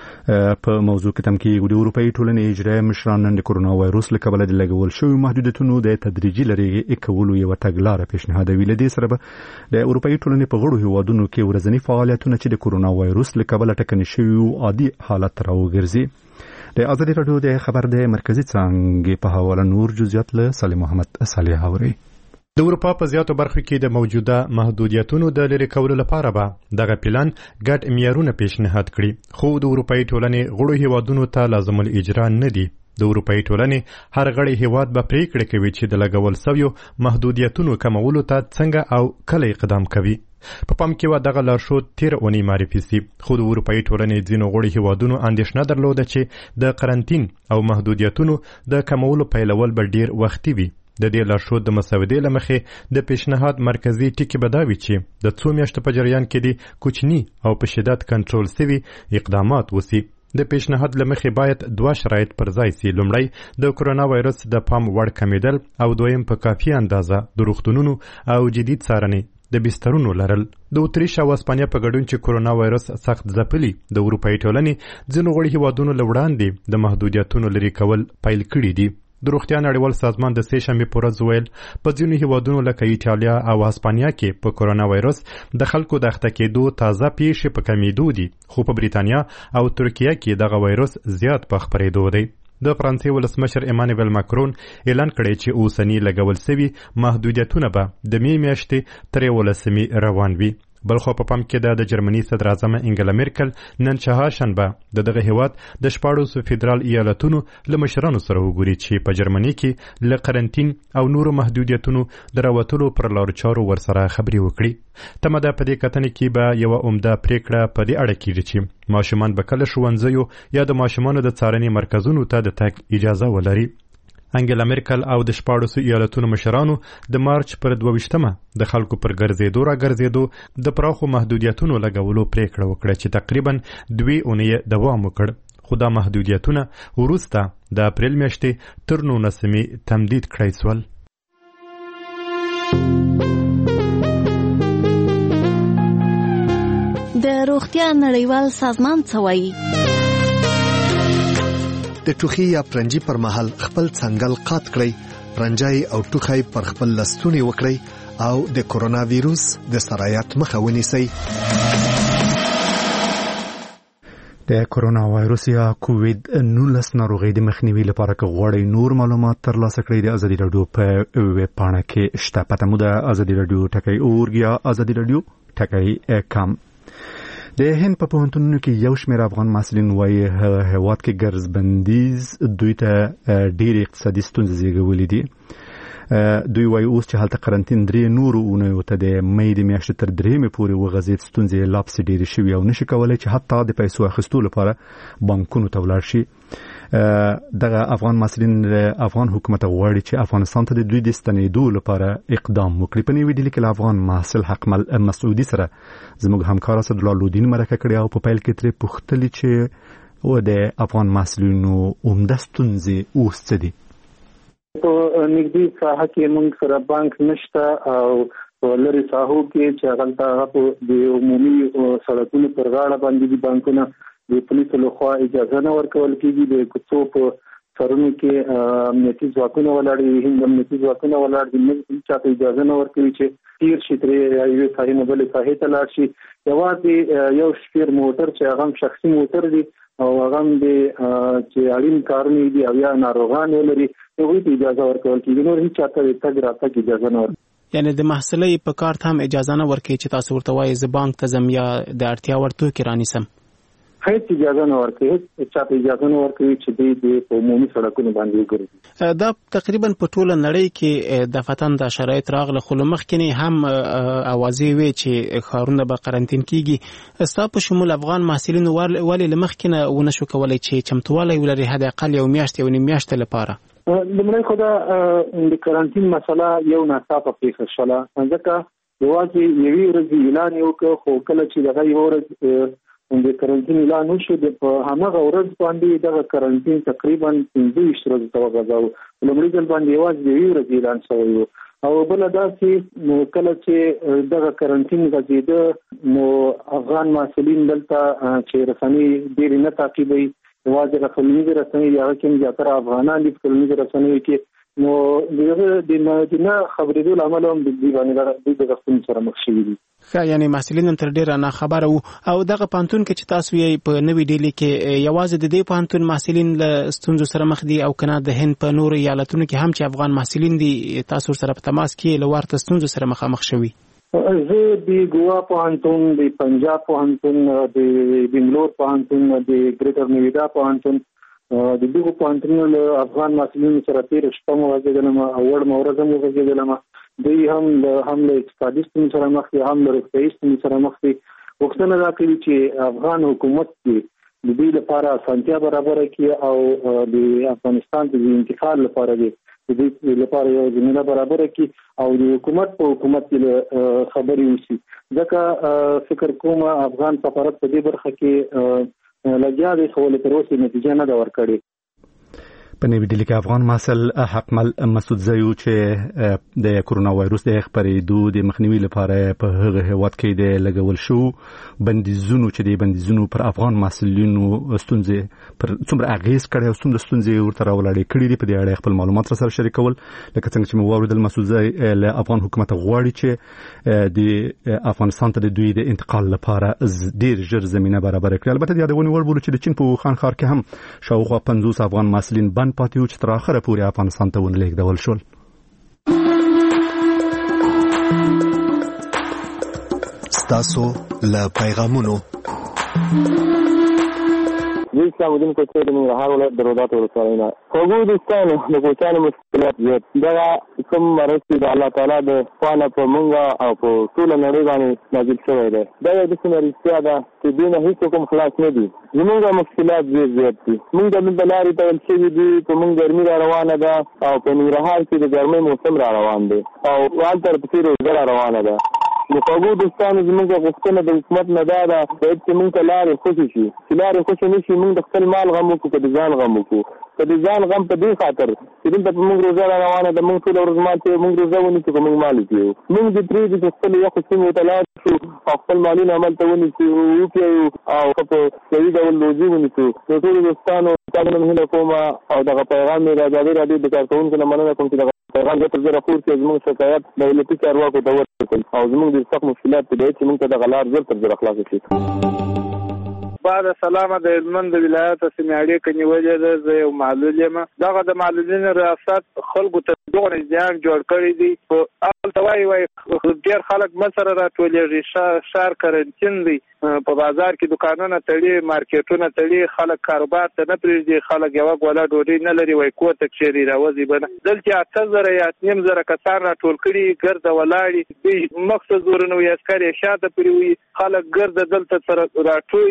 په موضوع کې تم کې د اروپאי ټولنې اجرایي مشران نن د کرونا وایروس له کبله د لګول شویو محدودیتونو د تدریجي لرې کولو یوه تګلاره پیشنهادوي. له دې سره به د اروپאי ټولنې په غړو هیوادونو کې ورځني فعالیتونه چې د کرونا وایروس له کبله ټکني شوي عادي حالت ته راوګرځي. د ازادي راډیو د خبر د مرکزي څانګې په حواله نور جزئیات له صالح محمد صالح اوري. د اروپا په زیاتو برخو کې د موجوده محدودیتونو د لرې کولو لپاره به دغه پلان ګډ معیارونه پیشنهاد کړي، خو د اروپאי ټولنې غړو هیوادونو ته لازم الاجرا نه دي. د اروپאי ټولنې هر غړی هیواد به پریکړه کوي چې د لګول شویو محدودیتونو کمولو ته څنګه او کله اقدام کوي. په پام کې و دغه لارښود تیر اونۍ معرفي سي، خو د اروپאי ټولنې ځینو غړي هیوادونو اندېښنه درلوده چې د قرنطین او محدودیتونو د کمولو پیلول به ډیر وختي وي. د دې لارښود د مسودې له مخې د پیشنهاد مرکزي ټکي به دا وي چې د 2 میاشتو په جریان کې د کوچني او په شدت کنټرول سوي اقدامات وسی. د پیشنهاد له مخې باید 2 شرایط پر ځای سي. لومړی د کرونا وایرس د پام وړ کمیدل او دویم په کافي اندازه د روغتونونو او جدید څارنې د بسترونو لرل. د اتریش او اسپانیا په ګډون چې کرونا وایرس سخت ځپلي، د اروپאי ټولنې ځینو غړي هیوادونو له وړاندې د محدودیتونو لرې کول پیل کړي دي. د روغتیا نړیوال سازمان د سې شنبې په ورځ ویل په ځینو هیوادونو لکه ایټالیا او اسپانیا کې په کرونا وایرس د خلکو د اخته کېدو تازه پیښې په کمیدو دي، خو په بریتانیا او ترکیه کې دغه وایرس زیات په خپرېدو دی. د فرانسې ولسمشر ایمانویل ماکرون اعلان کړی چې اوسنی لګول شوي محدودیتونه به د می میاشتې تر 11 روان وي. بلخو په پام کې د جرمني صدر اعظم انګلا میرکل نن چهارشنبه دغه هیواد د 14 فدرال ایالتونو له مشرانو سره وګوري چې په جرمني کې له قرنطین او نورو محدودیتونو دراوتلو پر لار چارو ورسره خبري وکړي. تمه ده په دې کتنې کې به یو عمده پریکړه په دې اړه کیږي چې ماشومان به کله ښوونځیو یا د ماشومانو د څارنې مرکزونو ته د تګ اجازه ولري. انګلا میرکل او د 14 ایالتونو مشرانو د مارچ پر 22مه د خلکو پر ګرځېدو را ګرځېدو د پراخو محدودیتونو لګولو پریکړه وکړه چې تقریبا 2 اونۍ دوام وکړ، خو دا محدودیتونه وروسته د اپریل میاشتې تر 19 تمدید کړای شول. د روغتیا نړیوال سازمان څه وایي؟ د ټوخي یا پرنجي پر مهال خپل څنګل قات کړئ، پرنجای او ټوخی پر خپل لستونی وکړئ او د کرونا ویروس د سرایت مخه ونیسئ. د کرونا وایروس یا کووید 19 ناروغۍ د مخنیوي لپاره که غواړئ نور معلومات ترلاسه کړئ د ازادي راډیو په ویب پاڼه کې شته. پته مو د ازادي راډیو ټکی اورګ یا ازادي راډیو ټکی کام. د هند په پوهنتونونو کې یو شمېر افغان محصلین وایي هیواد کې ګرځبندیز دوی ته ډېر اقتصادي ستونزې زیږولې دي. دوی وایي اوس چې هلته قرنطین 3 نورو اونیو ته د مې د میاشتې تر 3 پورې وغځېد، ستونزې لا پسې ډېرې شوي او نشي کولی چې حتی د پیسو اخیستو لپاره بانکونو ته ولاړ شي. دغه افغان محصلین افغان حکومت غواړي چې افغانستان ته د دوی د ستنېدو لپاره اقدام وکړي. په نوې ډیلي کې افغان محصل حقمل مسعودي سره زموږ همکار اسدالله لودین مرکه کړې او په پیل کې ترې پوښتلې چې او د افغان محصلینو عمده ستونزې اوس څه دي؟ په نږدې ساحه کې موږ سره بانک نشته او لري ساحو کې چې هغه د عمومي سړکونو پر غاړه باندې دي بانکونه د پولیسو لخوا اجازه نه ورکول کېږي. د کوڅو په سرونو کې امنیتي ځواکونه ولاړ دي، هم امنیتي ځواکونه ولاړ دي، موږ چاته اجازه نه ورکوي چې تیر شي ترې یوې ساحې نه بلې ساحې ته لاړ شي. یوازې یو شمېر موټر چې هغه هم شخصي موټر دي او هغه هم چې اړین کارونه دي او یا ناروغان ولري هغوی ته اجازه ورکول کېږي، نور هېڅ چاته د تګ راتګ اجازه نه ورکوي. یعنی د محصلۍ په کار ته هم اجازه نه ورکوي چې تاسو ورته وایي زه بانک ته ځم یا د اړتیا وړ توکي رانیسم؟ هیڅ اجازه نه ورکوي، هیڅ چاته اجازه نه ورکوي چې دوی په عمومي سړکونو باندې وګرځي. دا تقریبا په ټوله نړۍ کې د فتن د شرایط راغله، خو مخکې هم اوازې وي چې ښارونه به قرنطین کیږي. ستاسو په شمول افغان محصلینو ولې لمخکې ونه شو کولای چې چمتووالی ولري حد اقل یو میاشت یو نیم میاشت لپاره؟ لمړی خو د قرنطین مسله یو ناڅاپه پیښه شوله، ځکه یوازې یوې ورځې اعلان یې وکړ، خو کله چې دغه یوه ورځ د قرنطین اعلان وشو په همغه ورځ باندې دغه قرنطین تقریبا 25 ورځې ته وغځاوه. لومړي ځل باندې یوازې یوې ورځې اعلان شوی و او بله داسې کله چې دغه قرنطین غځېده نو افغان محصلین دلته چې رسنۍ ډېرې نه تعقیبوي، یوازې د ټولنیزې رسنۍ هغه کې هم زیاتره افغانان دي په ټولنیزو رسنیو کې، نو دغه د نه خبرېدو له امله هم دوی باندې دغه ستونزې سره مخ شوي دي. یعنی محصلین هم تر ډیره ناخبره وو. او دغه پوهنتون کې چې تاسو یې په نوې ډیلي کې یوازې د دې پوهنتون محصلین له ستونزو سره مخ دي او کنه د هند په نورو ایالتونو کې هم چې افغان محصلین دي تاسو سره په تماس کې له ورته ستونزو سره مخامخ شوي؟ زه د ګوا پوهنتون، د پنجاب پوهنتون، د بنګلور پوهنتون، د ګریټر نویدا پوهنتون، د دغو پوهنتونونو له افغان محصلینو سره تېره شپه مو غږېدلم او وړمه ورځ هم وغږېدلم. دوی هم له اقتصادي ستونزو سره مخ دي، هم له روغتیایي ستونزو سره مخ دي. غوښتنه دا کوي چې افغان حکومت د دوی لپاره اسانتیا برابره کړي او د افغانستان د انتقال لپاره د دوی لپاره یو زمینه برابره کړي او د حکومت په حکومت کې خبرې وشي. ځکه فکر کوم افغان سفارت په دې برخه کې لګیا دی، خو له تر اوسه نتیجه نه ده ورکړې. په نوې ډیلي کې افغان محصل حقمل مسعود زیو چې د کرونا وایروس د خپرېدو د مخنیوي لپاره په هغه هیواد کې د لګول شو بندیزونو چې د بندیزونو پر افغان محصلینو ستونزې پر څومره اغیز کړي او څومره ستونزې ورته راولاړې کړي دي په دې اړه خپل معلومات سره شریکول. لکه څنګه چې مو واوریدل مسعود زی له افغان حکومت غواړي چې د افغانستان ته د دوی د انتقال لپاره ډیر ژر زمينه برابر کړي. البته د یادونه ور بوله چې د چین په ووخان ښار کې هم شاوخوا 50 افغان محصلین بند پاتې و چې تر اخره پورې افغانستان ته ونلېږدول شول. ستاسو له پیغامونو زه اسلام الدین کوچر د ننګرهار ولایت د روداتو ولسوالۍ نه. خوږو دوستانو د کوچیانو مشکلات زیات دغه کوم مرض چې د الله تعالی د خوا نه په موږ او په ټوله نړۍ باندې نازل شوی دی، دا یو داسې رښتیا ده چې دوی نه هېڅ کوم خلاص نه دي. زموږ مشکلات ډېر زیات دي. موږ د دلته لارې تړل شوي دي، په موږ ګرمي را روانه ده او په ننګرهار کې د ګرمۍ موسم را روان دی او هلته ورپسې روژه را روانه ده. نو خوږو دوستانو زموږ غوښتنه د حکومت نه دا ده باید چې موږ ته لارې خوشې شي، چې لارې خوشې نه شي موږ د خپل مال غم وکړو که د ځان غم وکړو. که د ځان غم په دې خاطر چې دلته په موږ روژه را روانه ده، موږ ټوله ورځ مال کوو، موږ روژه ونیسو که موږ مال وپیو. موږ دې پرېږدو چې خپلو یخو سیمو ته لاړ شو او خپل مالونه هملته ونیسو، وپیو او ښه په صحیح ډول روژې ونیسو. نو ټولو دوستانو تاسو نه هیله کوم او دغه پیغام مې د ازادۍ راډیو د کارکوونکو نه مننه کوم چې دغه پیغام زه تر زره خور چې زموږ شکایت دولتي چارواکو ته ورسوي او زموږ د سخت مشکلات په دی چې موږ ته دغه لار زر تر زره خلاصه شي. بعد سلامه د هلمند ولایت سیمې اړیکه نیولې ده. زه یو معلول یم. دغه د معلولینو ریاست خلکو ته دغه نظام جوړ کړی دی. په هلته وایي ډېر خلک مسره راټولېږي، ښار قرنطین دی، په بازار کې دکانونه تړي، مارکیټونه تړي، خلک کاروبار ته نه پرېږدي، خلک یوه ګوله ډوډۍ نه لري، وایي کور ته کښېني راوځي به نه. دلته 8,000 یا 9,000 کسان راټول کړي، ګرده ولاړي، دوی مخ ته زورونه وي، عسکر یې شاته پرې وي، خلک ګرده دلته سره راټولي،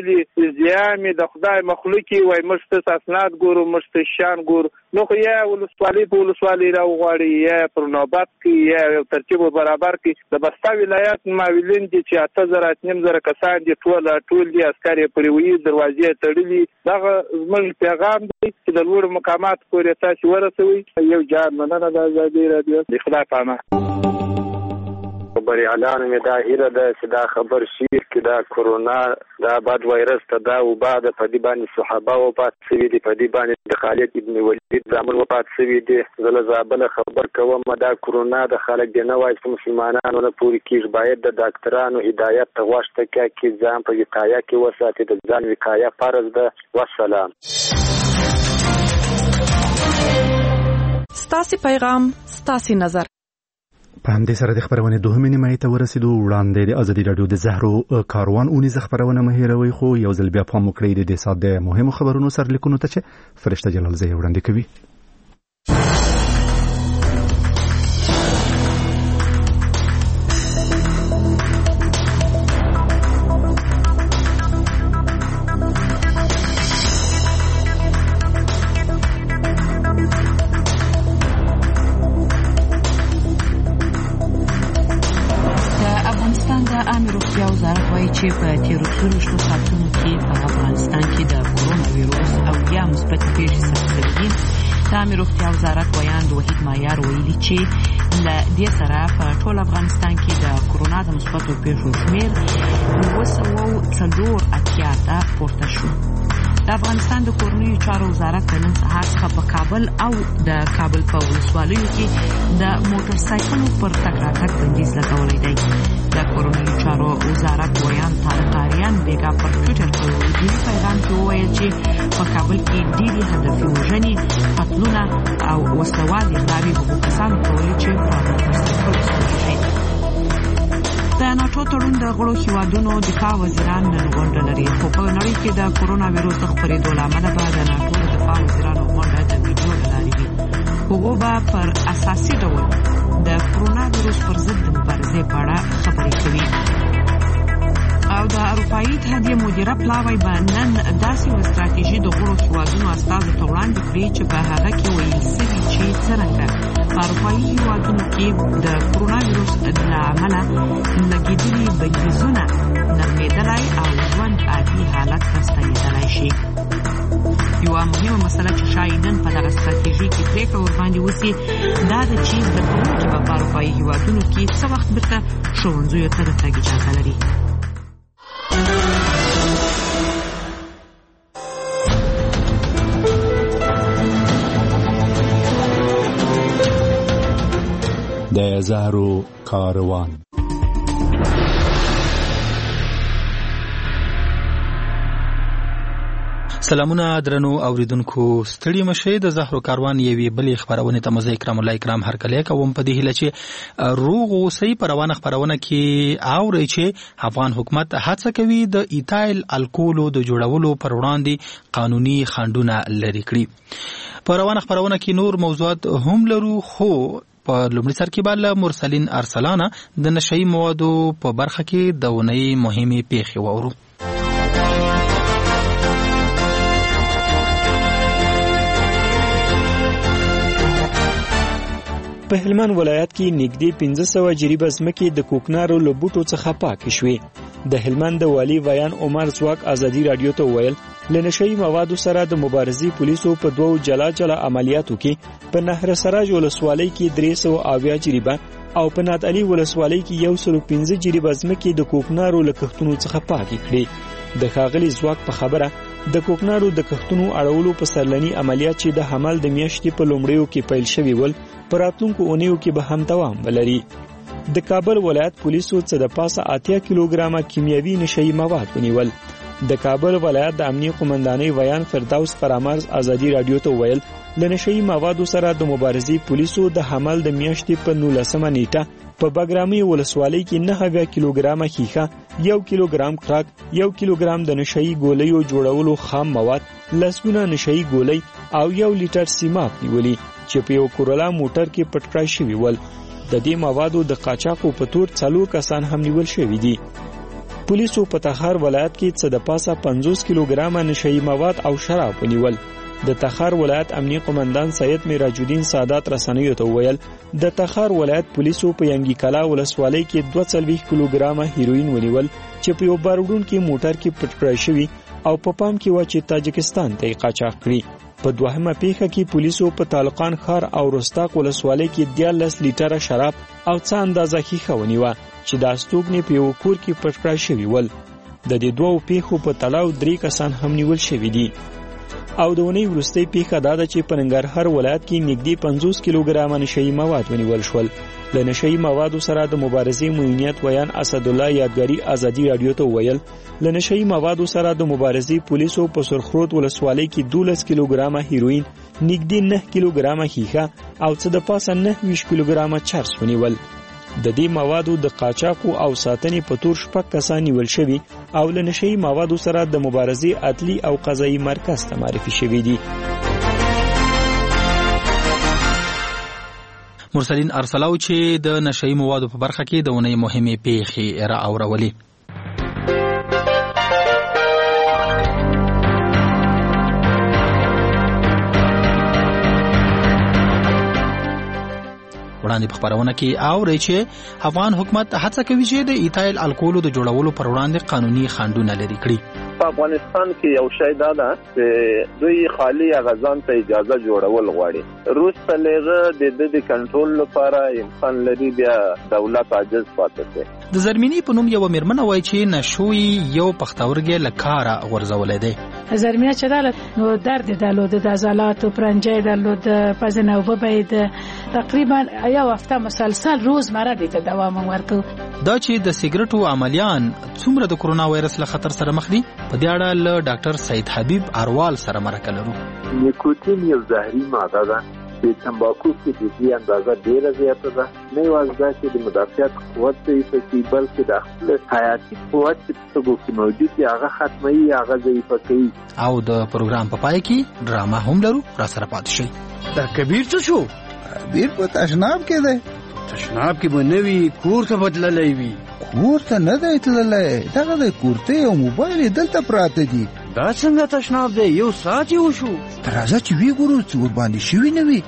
التزام د خدای مخلوقي وای مشت اسناد ګورو مشت شان ګورو نو خو یا ولسوالۍ په ولسوالۍ راوغواړي یا پر نوبت کې یا ترتیب برابر کې د بستا ولایت معاونین دي چې 8000 کسان دي ټول دي عسکر پرې وی دروازې تړلي دغه زموږ پیغام دی چې د لوړ مقامات پورې تاسو ورسوي یو جان مننه د ازادي رادیو د خدای پامه خبر اعلان می دا هیره ده چې دا خبر شي کې دا کورونا دا باد وایرس ته دا او بعد په دې باندې صحابه او پات سوي دي په دې باندې د خالد ابن ولید زامن او پات سوي دي زلزابله خبر کوم دا کورونا د خلک دی نه وایي چې مسلمانانو نه پوری کیږي باید د ډاکټرانو هدایت ته غوښته کې ځان په وقایه کې وساتي د ځان وقایه فرض ده والسلام ستاسو پیغام ستاسو نظر په همدې سره د خبرونه دوهمه نیمه ته ورسېدو وړاندې د ازادي رادیو د زهرو کاروان اونیز خبرونه مهیروي خو یو ځل بیا په مکړې د ساده مهمو خبرونو سره لیکونو ته چې فرشته جلال زې وړاندې کوي چې په تیرو 24 ساعتونو کې په افغانستان کې د کورونا وایرس او یا مثبت پیښې ثبت شوي د امیر روغتیا وزارت ویاند وحید مایار ویلي چې له دې سره په ټول افغانستان کې د کورونا د مثبتو پیښو شمېر 980 ته پورته شو. د افغانستان د کورنیو چارو وزارت د نن سهار څخه په کابل او د کابل په ولسوالیو کې د موټر سایکلونو پر تګ راتګ بندیز لګولی دی. د کورنیو چارو وزارت ویاند طارق آریان بیګا پر ټویټر په ویډیو پیغام کې وویل چې په کابل کې ډېرې هدفي وژنې قتلونه او وسلوال اغراوي هغو کسانو کولې چې په موټر سایکل سپور شي. د ناټو تړون د غړو هیوادونو دفاع وزیران نن غونډه لري خو په نړۍ کې د کورونا وایرس د خپرېدو له امله به د ناټو د دفاع وزیرانو غونډه د ویډیو له لارې وي. هغوی به پر اساسي ډول د کورونا وایرس پر ضد د مبارزې په اړه خبرې کوي. او د اروپایي اتحادیې مدیره پلاوی به نن داسې یوه ستراتیژي د غړو هیوادونو استازو ته وړاندې کړي چې په هغه کې ویل سوي چې څرنګه په اروپایي هیوادونو کې د کورونا وایرس له امله لګېدلي بندیزونه نرمېدلی او ژوند عادي حالت ته ستنېدلی شي. یوه مهمه مسله چې ښایي نن په دغه ستراتیژي کې پرېکړه ورباندې وسي دا ده چې زده کوونکي به په اروپایي هیوادونو کې څه وخت بیرته ښوونځیو ته د تګ اجازه لري. د زهرو کاروان سلامونه درنو اوریدونکو ستړي مشه د زهرو کاروان یوې بلې خبرونه ته مزه کرام الله کرام هر کله کوم په دې هله چې روغ اوسې پر روانه خبرونه کې اوري چې افغان حکومت هڅه کوي د ایتایل الکولو د جوړولو پر وړاندې قانوني خنډونه لري کړی. پر روانه خبرونه کې نور موضوعات هم لرو خو په لومړي سر کې بل مرسلین ارسلانه د نشئی موادو په برخه کې د ونی مهمه پیښه وورو. په هلمند ولایت کې نږدې 1500 جریبه ځمکې د کوکنارو له بوټو څخه پاکې شوې. د هلمند والی ویان عمر ځواک ازادي رادیو ته ویل له نشئی موادو سره د مبارزې پولیسو په دوو جلا عملیاتو کې په نهر سراج ولسوالۍ کې 380 جریبه او په ناد علي ولسوالۍ کې 115 جریبه ځمکې د کوکنارو له کښتونو څخه پاکې کړې. د ښاغلي ځواک په خبره د کوکنارو د کښتونو اړولو په سرلني عملیات چې د حمل د میاشتې په لومړیو کې پیل شوي ول په راتلونکو اونیو کې به هم دوام ولري. د کابل ولایت پولیسو څه د پاسه 80 کیلوګرامه کیمیاوي نشئی مواد ونیول. د کابل ولایت د امنیه قومندانۍ ویان فردوس فرامرز ازادي رادیو ته ویل له نشئی موادو سره د مبارزې پولیسو د حمل د میاشتې په 19 نیټه په بګرامي ولسوالۍ کې 9 کیلوګرامه خیخه 1 کیلوګرام کراک 1 کیلوګرام د نشئی ګولیو جوړولو خام مواد لسګونه نشئی ګولۍ او 1 لیټر سیماب نیولي چې په یو کورولا موټر کې پټکړای شوی ول. د دې موادو د قاچاقو په تور 4 کسان هم نیول شوی دي. پولیسو په تخار ولایت کې څه د پاسه 50 کیلوګرام نشئی مواد او شراب ونیول. د تخار ولایت امنیه قومندان سید میراج الدین سادات رسنیو ته ویل د تخار ولایت پولیسو په ینګی کلا ولسوالۍ کې 42 کیلوګرام هیروین ونیول چې په یو باروډونکو موټر کې پټ کړی شوی او په پام کې و چې تاجکستان ته قاچاق کړی. په دوهمه پیښه کې پولیسو په طالقان ښار او رستاق ولسوالۍ کې 14 لیټره شراب او څه اندازه ښیښه ونیوه چې د استوګنې په یو کور کې پټ کړی شوی ول. د دې دوو پیښو په تړاو 3 کسان هم نیول شوي دي. او د ونی ورستۍ پیښه دا ده چې په ننګرهار ولایت کې نږدې 50 کیلوګرام نشئی مواد ونیول شول. له نشئی موادو سره د مبارزې معینیت ویان اسد الله یادګاری ازادي رادیو ته ویل له نشئی موادو سره د مبارزې پولیسو په سرخرود ولسوالۍ کې 12 کیلوګرام هیروین، نږدې 9 کیلوګرام ښیښه او څه د پاسه 9 کیلوګرام چرس ونیول. د دې موادو د قاچاقو او ساتنې په تور 6 کسان نیول شوي او له نشئی موادو سره د مبارزې عدلي او قضایي مرکز ته معرفي شوي دي. مرسلین ارسلاو چې د نشئی موادو په برخه کې د ونې مهمه پیښې را اورولې. وړاندې په خبرونه کې اوري چې افغان حکومت هڅه کوي چې د ایتایل الکولو د جوړولو پر وړاندې قانوني خنډونه لري کړي. په افغانستان کې یو شی دا ده چې دوی خالی غزان ته اجازه جوړول غواړي. روس ته لږه د کنټرول لپاره امکان لري بیا دولت عاجز پاتې دی. د زرمینی په نوم یو میرمن وایي چې نشوي یو پختورګي لکاره غورځولې دی. زرمینه چې دالت نو درد درلود د عضلات او پرنجې درلود پزنه او وبید تقریبا یو هفته مسلسل روزمره دي ته دوام ورکو. دا چې د سیګریټو عملیان څومره د کرونا وایرس له خطر سره مخ دي په دې اړه له ډاکټر سید حبیب اروال سره مرکه لرو. نیکوتین یو زهري ماده ده چې تمباکو کې د دې اندازه ډیره زیاته ده. نه یوازې دا چې د مدافعت قوت ضعیفه کوي بلکې د خپل حیاتي قوت چې په سبو کې موجود دی هغه ختموي، هغه ضعیفه کوي. او د پروګرام په پای کې ډراما هم لرو، را سره پاتې شئ. دا کبیر څه شو؟ کبیر په تشناب کې دی. تشناب کې به نوی کور ته بدللی وي. کور ته نه دی تللی، دغه د کورتۍ او موبایل دلته پراته دي. دا څنګه تشناب دی؟ یو ساعت یې وشو. راځه چې وی ګورو څه ورباندې شوي نه وي.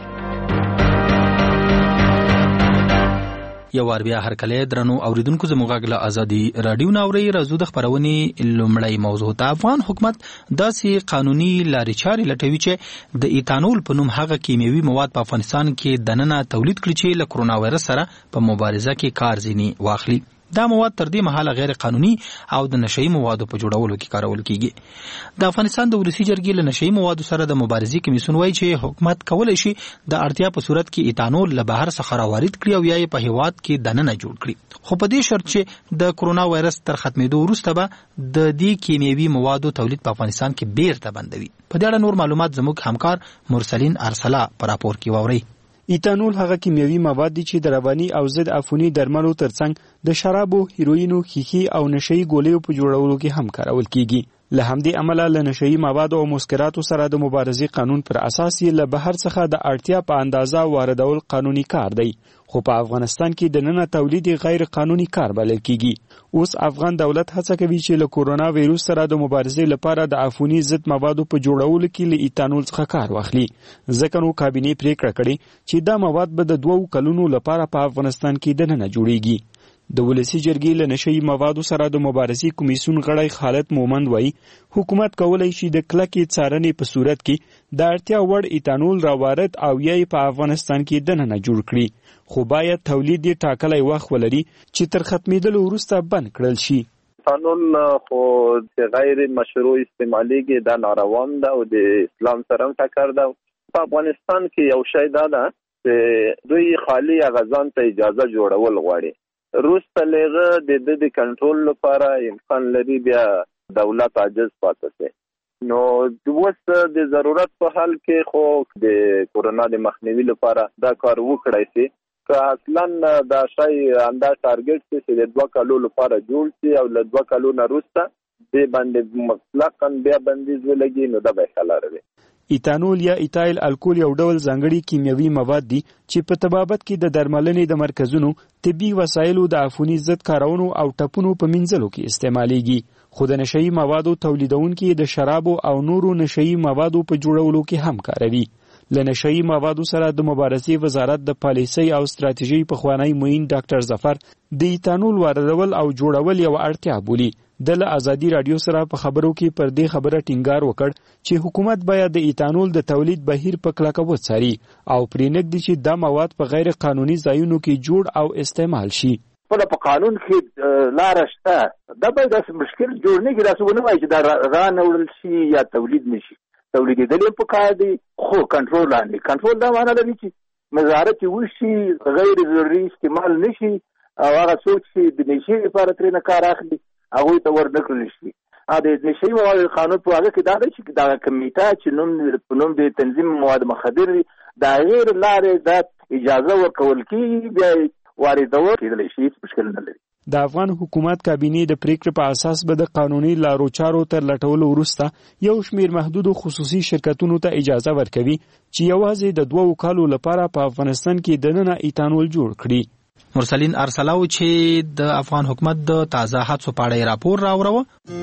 یو وار بیا هرکله درنو اوریدونکو زموږ غږ له ازادي رادیو ناوري راځو د خبرونې لومړی موضوع ته. افغان حکومت داسې قانوني لارې چارې لټوي چې د ایتانول په نوم هغه کیمیاوي مواد په افغانستان کې دننه تولید کړي چې له کرونا وایرس سره په مبارزه کې کار ځینی واخلي. دا مواد تر دې مهاله غیر قانوني او د نشئی موادو په جوړولو کې کارول کیږي. د افغانستان د ولسی جرګې له نشئی موادو سره د مبارزې کمیسیون وایي چې حکومت کولای شي د اړتیا په صورت کې ایتانول له بهر څخه راوارد کړي او یا یې په هیواد کې دننه جوړ کړي، خو په دې شرط چې د کرونا وایرس تر ختمېدو وروسته به د دې کیمیاوي موادو تولید په افغانستان کې بیرته بندوي. په دې اړه نور معلومات زموږ همکار مرسلین ارسلا په راپور کې واوري. ایتانول هغه کیمیاوي مواد دي چې د رواني او ضد عفوني درملو ترڅنګ د شرابو، هیروینو، ښیښې او نشئی ګولیو په جوړولو کې هم کارول کیږي. له همدې امله له نشئی موادو او مسکراتو سره د مبارزې قانون پر اساس یې له بهر څخه د اړتیا په اندازه واردول قانوني کار دی، خو په افغانستان کې د نن تولید غیر قانوني کار بلل کیږي. اوس افغان دولت هڅه کوي چې له کورونا وایرس سره د مبارزې لپاره د عفوني ضد موادو په جوړولو کې له ایتانول څخه کار واخلي. ځکه نو کابینې پریکړه کړې چې دا مواد به د 2 کلونو لپاره په افغانستان کې دننه جوړیږي. د ولسی جرګې له نشئی موادو سره د مبارزې کمیسیون غړی خالد مومند وایي حکومت کولای شي د کلکې څارنې په صورت کې د اړتیا وړ ایتانول راوارد او یې په افغانستان کې دننه جوړ کړي، خو باید تولید یې ټاکلی وخت ولري چې تر ختمېدلو وروسته بند کړل شي. قانون خو غیر مشروع استعمالیږي، دا ناروا ده او د اسلام سره ټکر ده. په افغانستان کې یو شی دا ده چې دوی خالی غزان ته اجازه جوړول غواړي. روس ته لږه د کنټرول لپاره امکان لري بیا دولت عاجز پاتې دی. نو اوس د ضرورت په حال کې خو د کرونا د مخنیوي لپاره دا کار وکړای شي. که اصلا دا شای انده ټارګټ چې د 2 کالو لپاره جوړ شي او له 2 کالو نه وروسته د باندې مطلقاً بیا بندیز ولګي، نو دا به خلاره وي. ایتانول یا ایتایل الکول یو ډول ځانګړي کیمیاوي مواد دي چې په طبابت کې د درملنې د مرکزونو، طبي وسایلو د عفوني ضد کارونو او ټپونو په مینځلو کې استعمالیږي. خو د نشئی موادو تولیدونکي د شرابو او نورو نشئی موادو په جوړولو کې هم کاروي. له نشئی موادو سره د مبارزې وزارت د پالیسۍ او ستراتیژۍ پخوانی معین ډاکټر ظفر د ایتانول واردول او جوړول یو اړتیا بولي. د ازادي رادیو سره په خبرو کې پر دې خبره ټینګار وکړ چې حکومت باید د ایتانول د تولید بهیر په کلکه وڅاري او پرېنږدي چې دا مواد په غیر قانوني ځایونو کې جوړ او استعمال شي. په قانون کې لار شته، دا باید داسې مشکل جوړ نه کړي، داسې ونه وایي چې دا رانه وړل شي یا تولید نشي. تولیدېدل یې پکار دي، خو کنټرول لاندې. کنټرول دا معنا لري چې نظارت وشي، غیر ضروري استعمال نشي، او هغه څوک چې د نشي لپاره ترېنه کار اخلي هغوی ته ور نه کړل شي. د نشي موادو قانون په هغه کې دا دی چې دغه کمیټه چې په نوم د تنظیم مواد مخدر د غیر لارې د اجازه ورکول کېږي، بیا واردول کېدلی شي، هېڅ مشکل نه لري. د افغان حکومت کابینې د پریکړې په اساس به د قانوني لارو چارو تر لټولو وروسته یو شمیر محدودو خصوصي شرکتونو ته اجازه ورکوي چې یوازې د 2 کالو لپاره په افغانستان کې دننه ایتانول جوړ کړي. مرسلین ارسلاو چې د افغان حکومت د تازه حادثو په اړه راپور راوړو.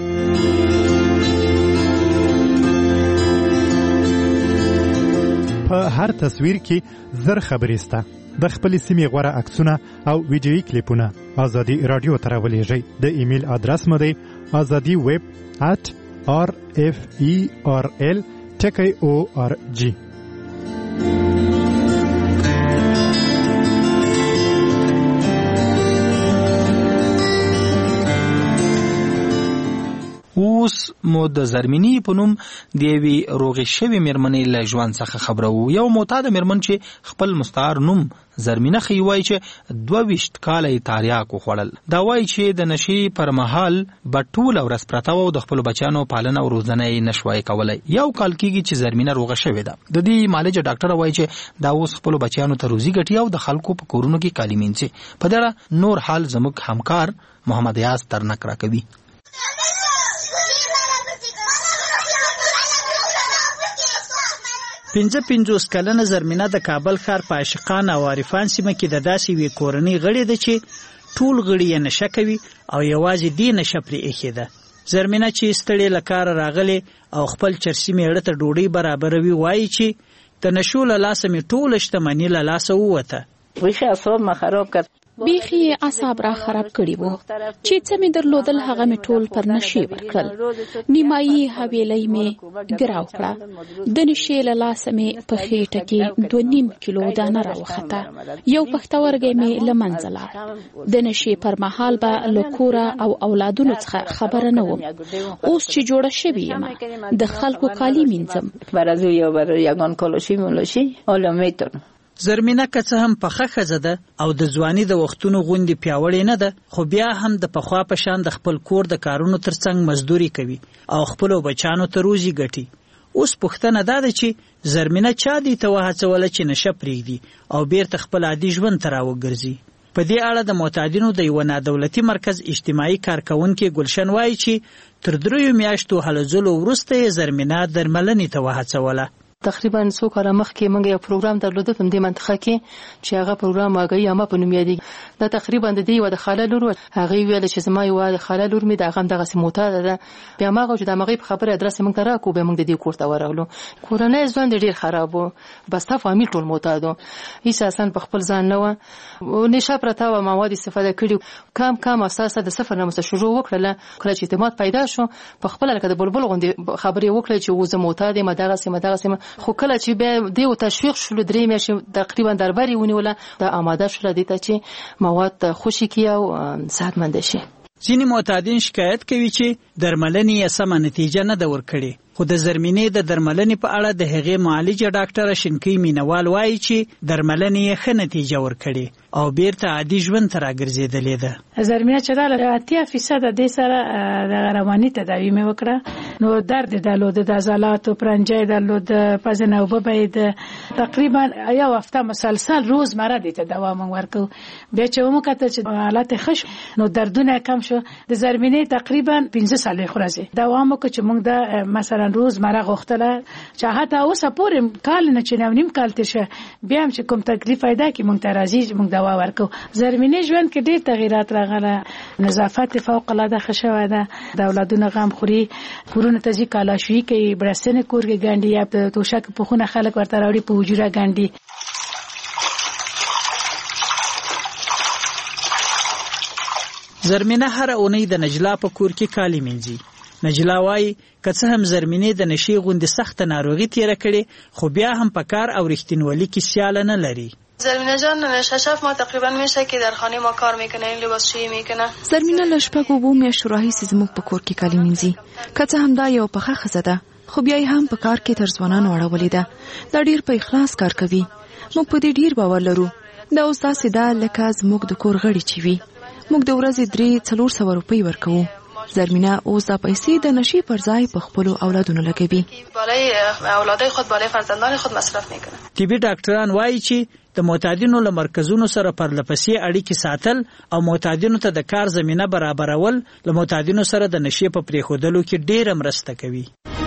په هر تصویر کې زر خبرې سته. د خپل سیمې غوړه عکسونه او ویډیويي کلیپونه ازادي رادیو ته راولېږئ. د ایمیل ادرس مو دی azadi@referl.org. اوس مو د زرمینی په نوم د یوې روغې شوې مېرمنې له ژوند څخه خبرو. یو معتاده مېرمن چې خپل مستعار نوم زرمینه خي وایي چې 22 کاله یې تاریاک وخوړل. دا وایي چې د نشي پر مهال به ټوله ورځ پرته وه او د خپلو بچیانو پالنه او روزنه یې نشوای کولی. 1 کال کېږي چې زرمینه روغه شوې ده. د دې معالجه ډاکټره وایي چې دا اوس خپلو بچیانو ته روزي ګټي او د خلکو په کورونو کې کالي مینځي. په دې اړه نور حال زموږ همکار محمد یاس ترنک راکوي. 55 کلنه زرمینه د کابل ښار په عاشقان او عارفان سیمه کې د داسې وی کورنۍ غړي ده چې ټول غړي یې نشه کوي او یوازې دې نشه پرې ایښې ده. زرمینه چې ستړې له کاره راغلې او خپل چرسي میړه ته ډوډۍ برابروي وایي چې د نشو له لاسه مې ټوله شتمني له لاسه ووته. بیخي اعصاب ما خراب کړ، بیخي اعصاب را خراب کړي وو چې څه مې درلودل هغه مې ټول پر نشي ورکړل. نیمایي حویلۍ مې ګراو کړه، د نشي له لاسه مې په خېټه کې 2.5 کیلو دانه راوخته، یو پښتورګی مې له منځه لاړ. د نشي پر مهال به له کوره او اولادونو څخه خبره نه وم. اوس چې جوړه شوې یم د خلکو کالي مینځم. برازو یو بر یگان کالوشي مولشي اولمیتون. زرمینه که څه هم پخه ښځه ده او د ځواني د وختونو غوندې پیاوړې نه ده، خو بیا هم د پخوا په شان د خپل کور د کارونو ترڅنګ مزدوري کوي او خپلو بچانو ته روزي ګټي. اوس پوښتنه دا ده چې زرمینه چا دې ته وهڅوله چې نشه پرېږدي او بیرته خپل عادي ژوند ته راوګرځي. په دې اړه د معتادینو د یو نادولتي مرکز اجتماعي کارکونکي ګلشن وایي چې تر 3 میاشتو هلو ځلو وروسته یې زرمینه درملنې ته وهڅوله. تقریبا 100 کاله مخکې موږ یو پروګرام درلود په دې منطقه کې چې هغه پروګرام واګي اما په نوم یادي. دا تقریبا د دې و د خاله لور هغه ویل چې زما یو د خاله لور می د هغه دغه سموته ده. بیا ماغه چې د مغرب خبره ادرس موږ ته راکو به موږ د دې کوړه ورغلو. کورنۍ ځوان ډیر خراب وو، بس تا فامیل ټول معتادو، هیڅ اساس په خپل ځان نه و او نشه پرتا و مواد استفاده کړي. کم اساسه د سفر نه مست شروع وکړه. کله چې اعتماد پیدا شو په خپل لکه د بلبل غوندي خبرې وکړه چې و زه معتاد یم دغه سم خو کله چې به دیو تشویق شول درې میاشتې تقریبا درباري ونیوله د آماده شول د ته چې مواد خوشي کیو صحتمند شي. ځینې معتادین شکایت کوي چې درملنې یې سمه نتیجه نه ده ورکړې. خو د زرمینې د درملنې په اړه د هغې معالجه ډاکټره شینکۍ مینوال وایي چې درملنې یې ښه نتیجه ورکړې او بیرته عادي ژوند ته راګرځېدلې ده. زرمینه چې دا 80% د دې سره د رواني تداوی مې وکړه، نو درد درلود، د عضلاتو پرنجي درلود، پزنه او ببید تقریبا یو هفته مسلسل روزمره دې ته دوام ورکو. بیا چې موږ کته چې حالت خش نو دردونه کم شو. د زرمینې تقریبا 15 سال خورازي دوام وکړ چې موږ د مثلا روزمره غوښتله چې حتی اوسه پورې کال نه چې نیم کال تیر شه بیا هم چې کوم تکلیف پیدا کی مونږ ته راځي مونږ دوا ورکو. زرمینې ژوند کې ډېر تغیرات راغله، نظافت فوق العاده ښه شوی ده، د اولادونو غم خوري، کورونه ته ځي کالاشویي کوي، برسنې کور کې ګنډي یا د توشک پوښونه خلک ورته راوړي په حجره ګنډي. زرمینه هر اونۍ د نجلا په کور کې کالی مینځي. نجلا وایي که څه هم زرمینې د نشي غوندې سخته ناروغي تیره کړې خو بیا هم په کار او رښتینولي کې سیاله نه لري. زرمینه جان ششف ما تقریبا میشه که در خانه ما کار میکنه، این لباسشویی میکنه. زرمینه له شپږو اوو میاشتو راهیسې زموږ په کور کې کالي مینځي. که څه هم دا یو پخه ښځه ده خو بیا هم په کار کې تر ځوانانو اړولې ده. دا ډیر په اخلاص کار کوي. موږ په دې ډیر باور لرو. دا اوس داسې ده لکه زموږ د کور غړي چې وي. موږ د ورځې 300-400 روپۍ ورکوو. زرمینه اوس دا پیسې د نشي پر ځای په خپلو اولادونو لګوي. بالای اولادای خود بالای فرزندان خود مصرف میکنه. طبي ډاکټران وایي چې د معتادینو له مرکزونو سره پرلپسې اړیکې ساتل او معتادینو ته د کار زمینه برابرول له معتادینو سره د نشي په پریښودلو کې ډېره مرسته کوي.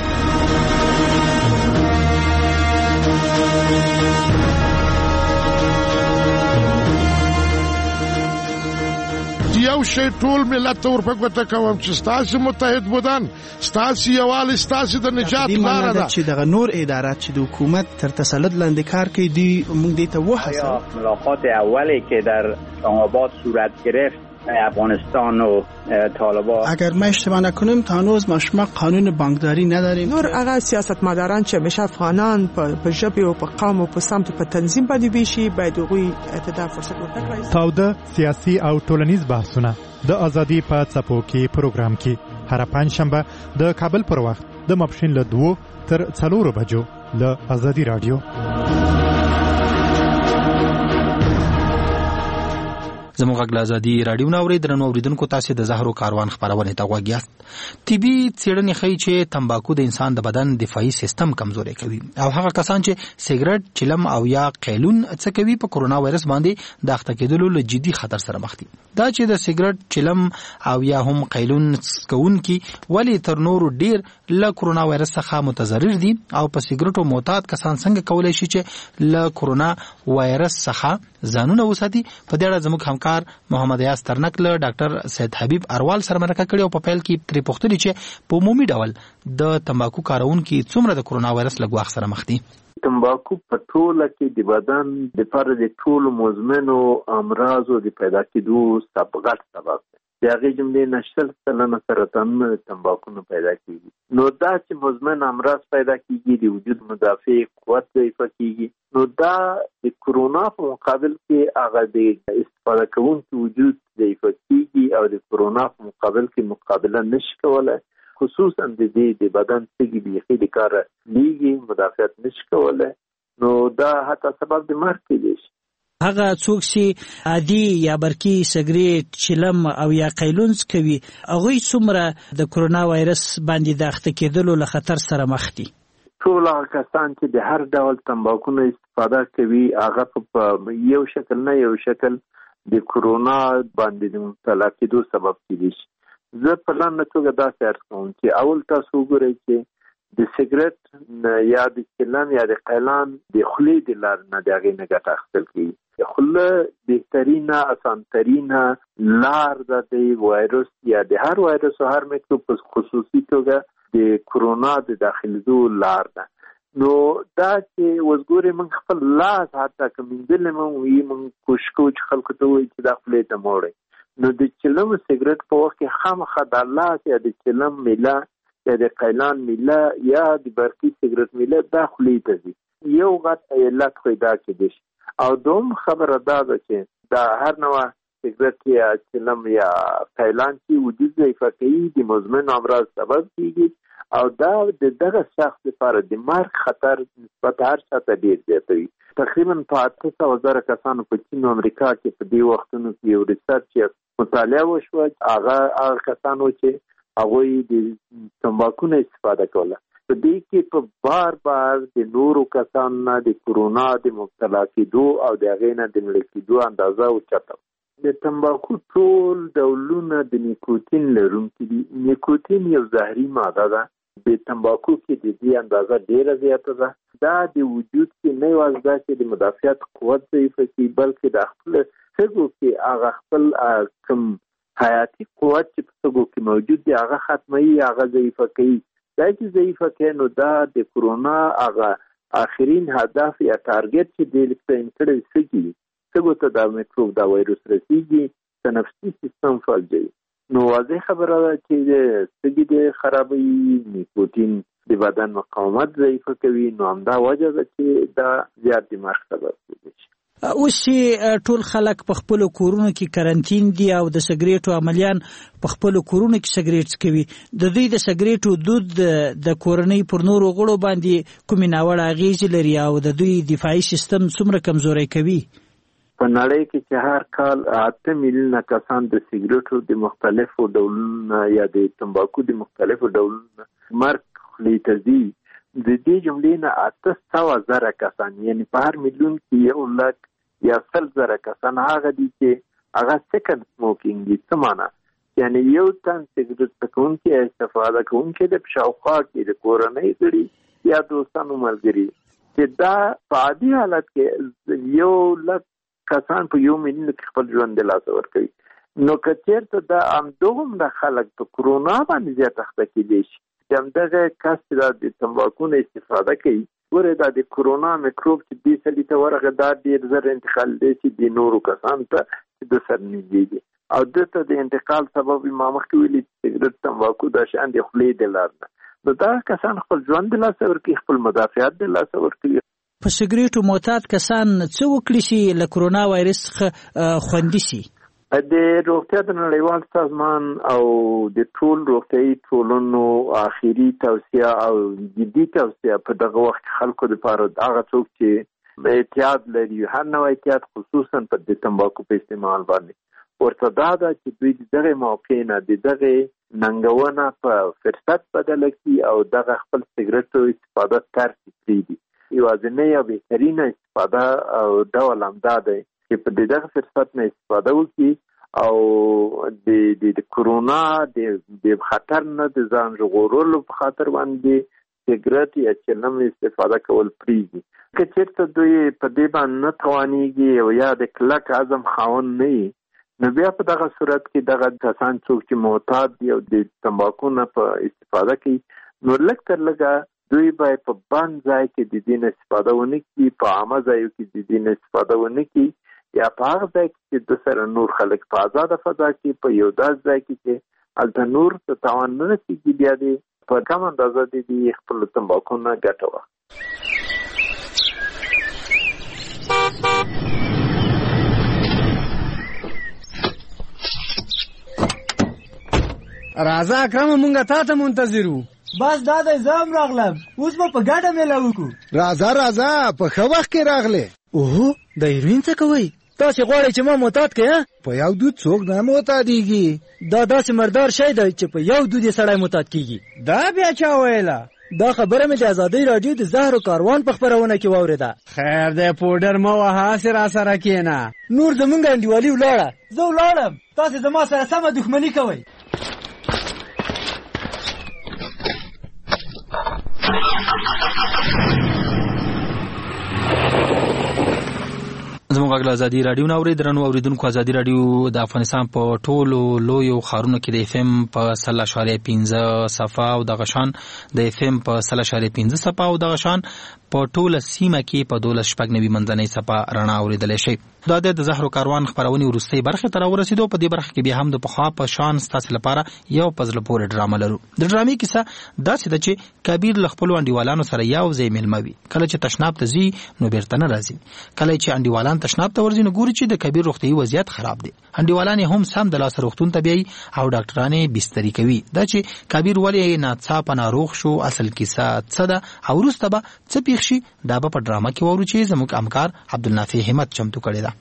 یو شی ټول ملت ته ورپګوته کوم چې ستاسو متحد بودن، ستاسو یووالی، ستاسو د نجات لاره ده. چې دغه نور ادارات چې د حکومت تر تسلط لاندې کار کوي دی موږ دې ته وهڅوو. ملاقات اولی که در اسلام‌آباد صورت گرفت افغانستان و طالبان، اگر ما اشتباه نکنیم تا هنوز ما شما قانون بانکداری نداریم. نور هغه سیاستمداران چې همیشه افغانان په ژبه او په قوم او په سمت په تنظیم باندې ویشي باید هغوی ته فرصت ورکړي. تاوده سیاسي او ټولنیز بحثونه د ازادي په څپو کې پروګرام کې هر پنځشنبه د کابل پر وخت د ماپښین له 2 تر 4 بجو له ازادي رادیو. زموږ غږ ازادي رادیو نو درنو اوریدونکو تاسو د زهرو کاروان خبرونه ته غوږ یاست. طبي څېړنې ښیي چې تمباکو د انسان د بدن دفاعي سیستم کمزوري کوي او هغه کسان چې سیګریټ، چلم او یا قیلون څکوي په کورونا وایرس باندې د اخته کېدلو له جدي خطر سره مخ دي. دا چې د سیګریټ، چلم او یا هم قیلون څکونکي ولی تر نورو ډیر له کورونا وایرس څخه متضرر دي او په سیګریټو معتاد کسان څنګه کولای شي چې له کورونا وایرس څخه ځانونه وساتي. په دې اړه زموږ همکار محمد یاس ترنک له ډاکټر سید حبیب اروال سره مرکه کړې او په پیل کې ترې پوښتنه چې په عمومي ډول د تمباکو کارونکو څومره د کورونا وایرس له ګواښ سره مخ دي. تمباکو په ټوله کې د بدن لپاره د ټولو مزمنو امراضو د پیدا کېدو سبب دی. د هغې جملې نه 70% سرطانونه تمباکو نه پیدا کېږي. نو دا چې مزمن امراض پیدا کېږي، د وجود مدافع قوت ضعیفه کېږي، نو دا د کورونا په مقابل کې هغه د استفاده کوونکي وجود ضعیفه کېږي او د کورونا په مقابل کې مقابله نشي کولی. خصوصا د بدن سږي بیخي د کاره لیږي، مدافعت نشي کولی، نو دا حتی سبب د مرګ کېدی شي. هغه څوک چې عادي یا برقي سګریټ، چلم او یا قیلون کوي هغوی څومره د کورونا وایرس باندې د اخته کېدلو له خطر سره مخ دي؟ ټول هغه کسان چې د هر ډول تمباکو نه استفاده کوي هغه په یو شکل نه یو شکل د کورونا باندې د مبتلا کېدو سبب کېدی شي. زه په لاندې توګه داسې عرض کوم چې اول تاسو وګورئ چې د سګریټ یا د چلم یا د قیلان د خولې د لارې نه د هغې نه ګټه اخیستل کېږي. خوله بهترینه اسانترینه لار ده د وایرس یا د هر وایرس او هر میکروب په خصوصي توګه د کورونا د داخلېدو لار ده. نو دا چې وزګورې موږ خپل لاس حتی که مینځلی موږ کوشش کوو چې خلکو ته ووایي چې دا خولې ته مه وړئ. نو د چلم سګریټ په وخت کې خامخا د لاس یا د چلم میله یا د قیلان میله یا د برقي سګریټ میله دا خولې ته ځي. یو غټ علت پیدا کېدی شي. او دوم خبره دا ده چې دا هر نوع سګریټ یا چلم یا قیلان چې وجود ضعیفه کوي د مزمن امراض سبب کېږي او دا د دغه شخص لپاره د مرګ خطر نسبت هر چا ته ډېر زیاتوي. تقریبا په 800,000 کسانو په چین او امریکا کې په دې وختونو کې یو ریسرچ مطالعه وشوه. هغه کسانو چې هغوی د تمباکو نه استفاده کوله په دې کې په بار بار د نورو کسانو نه د کورونا د مبتلا کېدو او د هغې نه د مړه کېدو اندازه اوچته. د تمباکو ټول ډولونه د نیکوتین لرونکي دي. نیکوتین یو زهري ماده ده په تمباکو کې د دې اندازه ډیره زیاته ده. دا د وجود کې نه یوازې دا چې د مدافعت قوت ضعیفه کوي، بلکې د خپل سږو کې هغه خپل کوم حیاتي قوت چې په سږو کې موجود دی هغه ختموي، هغه ضعیفه کوي. دا چې ضعیفه کوي نو دا د کرونا هغه آخرین هدف یا ټارګټ چې د لکټاین کړي سږي سږو ته دا میکروب دا وایروس رسیږي، تنفسي سیستم فلجوي. نو واضح خبره ده چې د سږي د خرابوي، نیکوتین د بدن مقاومت ضعیفه کوي، نو همدا وجه ده چې دا زیات د مرګ سبب کېږي. اوس چې ټول خلک په خپل کورونو کې کرنټین دي او د سګریټو عملیان په خپل کورونو کې سګریټ کوي، د دوی د سګریټو دود د کورنۍ پر نورو غړو باندې کومې ناوړه اغېزې لري او د دوی دفاعي سیستم څومره کمزوری کوي؟ په نړۍ کې چې هر کال 8 میلیونه کسان د سګریټو د مختلفو ډولونو یا د تمباکو د مختلفو ډولونو مرګ خولې ته ځي. د دې جملې نه 800,000 کسان، یعنی په هر میلیون کې 100,000 یا 100,000 کسان هغه دي چې هغه سیکنډ سموکینګ دي. څه معنا؟ یعنی یو تن سګریټ څکونکي استفاده کوونکي د شاوخوا کې د کورنۍ غړي یا دوستانو ملګري چې دا په عادي حالت کې 100,000 کسان په 1 میلیون کې خپل ژوند د لاسه ورکوي. نو که چېرته دا همدومره خلک په کرونا باندې زیات اخته کېدی شي، چې همدغه کس چې د تمباکو نه استفاده کوي، ګوره دا د کرونا میکروب چې دې سړي ته ورغی دا ډېر زر انتقال دی چې د نورو کسانو ته چې د سر نږدې دي او دته د انتقال سبب ما مخکې ویلي چې سګرټ تمباکو دا شیان د خولې د لارې نه. نو دا کسان خپل ژوند د لاسه ورکوي، خپل مدافعت د لاسه ورکوي. په سګریټو معتاد کسان څه وکړي چې له کرونا وایرس څخه خوندي شي؟ د روغتیا د نړیوال سازمان او د ټول روغتیايي ټولنو آخري توصیه او جدي توصیه په دغه وخت خلکو لپاره هغه څوک چې احتیاط لري، هر نوع احتیاط خصوصا په د تمباکو په استعمال باندې ورته دا ده چې دوی دغه موقع نه دغه ننګونه په فرصت بدله کړي او دغه خپل سګریټو استفاده ترک کړي. یوازینی او بهترینه استفاده او ډول همدا دی چې په دغه فرصت نه استفاده وکړي او د کرونا د خطر نه د ځان ژغورلو په خاطر باندې سګریټ یا چلم استفاده کول پریږدي. که چېرته دوی په دې باندې نه توانېږي او یا د کلک عزم خاوند نه وي، نو بیا په دغه صورت کې دغه کسان څوک چې معتاد دي او د تمباکو نه په استفاده کوي، نو لږ تر لږه دوی باید په بند ځای کې د دې نه استفاده ونه کړي، په عامه ځایو کې د دې نه استفاده ونه کړي، یا په هغه ځای کې چې د سره نور خلک په آزاده فضا کې په یو داسې ځای کې چې هلته نور ته تاوان نه رسېږي، بیا دې په کم اندازه دې خپلو تمباکو نه ګټه واخلي. راځه اکرم، مونږ تا ته منتظر وو. بس دا د زام راغلم، اوس به په ګډه میله وکړو. راځه په ښه وخت کې راغلې. اوهو د هیروین څه کوئ؟ تاسې غواړئ چې ما معتاد کړئ؟ په یو دود څوک نه معتادېږي. دا داسې مردار شی دی چې په یو دود یې سړی معتاد کېږي. دا بیا چا ویله؟ دا خبره مې د ازادۍ راډیو د زهرو کاروان په خپرونه کې واورېده. خیر دی پوډر مه وهه، هسې راسره کښېنه. نور زمونږ انډیوالي ولاړه، زه ولاړم، تاسې زما سره سمه دښمني کوئ. زموږ غږ ازادي رادیو نه اوري. درنو اوریدونکو، ازادي رادیو د افغانستان په ټولو لویو ښارونو کې د اف ام په 100.5 صفه او د غشان د اف ام په 100.5 صفه او د غشان په ټوله سیمه کې په 12.9 منځنۍ صفه رڼا اوریدلی شي. دا د زهرو کاروان خبرونې وروستۍ برخې ته راورسېدو. په دې برخه کې بیا هم د پخوا په شان ستاسې لپاره یو په زړه پورې ډرامه لرو. د ډرامې کیسه داسې ده چې کبیر له خپلو انډیوالانو سره یو ځای میلمه وي. کله چې تشناب ته ځي نو بیرته نه راځي. کله چې انډیوالان تشناب ته ورځي نو ګوري چې د کبیر روغتیایي وضعیت خراب دی. انډیوالان هم سم د لاسه روغتون ته بیایي او ډاکټران یې بستري کوي. دا چې کبیر ولې ناڅاپه ناروغ شو، اصل کیسه څه ده او وروسته به څه پیښ شي، دا به په ډرامه کې واورو چې زموږ همکار عبدالنافع همت چمتو کړې ده.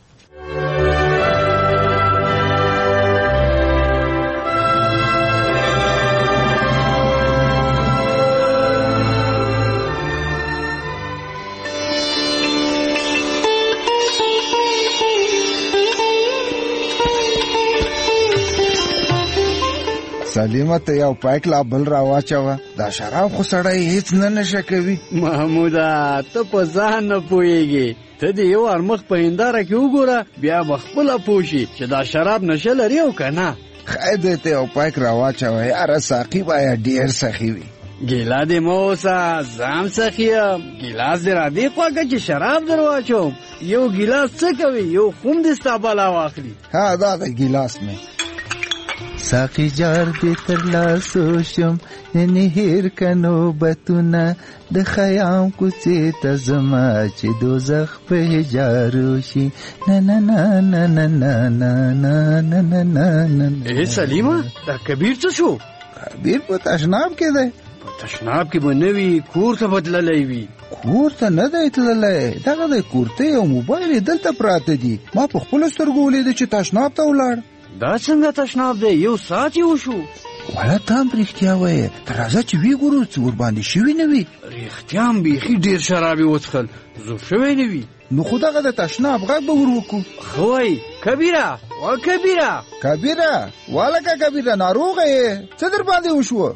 سلیمه ته یو پایک لا بل را واچوه. دا شراب خو سړی هیڅ نه نشه کوي. محموده ته په ځان نه پوهېږې. ته دې یو وار مخ په هنداره کې وګوره بیا به خپله پوه شي چې دا شراب نشه لري او که نه. خیر دی ته یو پایک را واچوه. یاره ساقي باید ډېر سخي وي. ګیلا دې مه اوسه زه هم سخي یم. ګیلاس دې را دې خوا که چې شراب در واچوم. یو ګیلاس څه کوي یو خم دې ستا بلا واخلي. ها دا د ګیلاس مې ساقي جار دې تر لاسو شم یعنې هیر که نوبتونه د خیام کوڅې ته زما چې دوزخ په هجارو شي. نه نه نه نه نه نه نه نه نه نه نه. ای سلیمه دا کبیر څه شو؟ کبیر په تشناب کې دی. په تشناب کې به نه وي کور ته بدللی وي. کور ته نه دی تللی. دغه د کورتۍ او موبایل دلته پراته دي. ما په خپلو سترګو ولیده چې تشناب ته ولاړ. دا څنګه تشناب دی؟ یو ساعت یې وشو. والا ته هم رښتیا وایې. ته راځه چې ویې ګورو څه ورباندې شوي نه وي. رښتیا هم بیخي ډېر شراب یې وڅښل زوف شوی نه وي. نو خو دغه د تشناب غږ به ور وکړو. ښه وایي کبیره وا کبیره. کبیره والکه کبیره ناروغه یې څه در باندې وشوه؟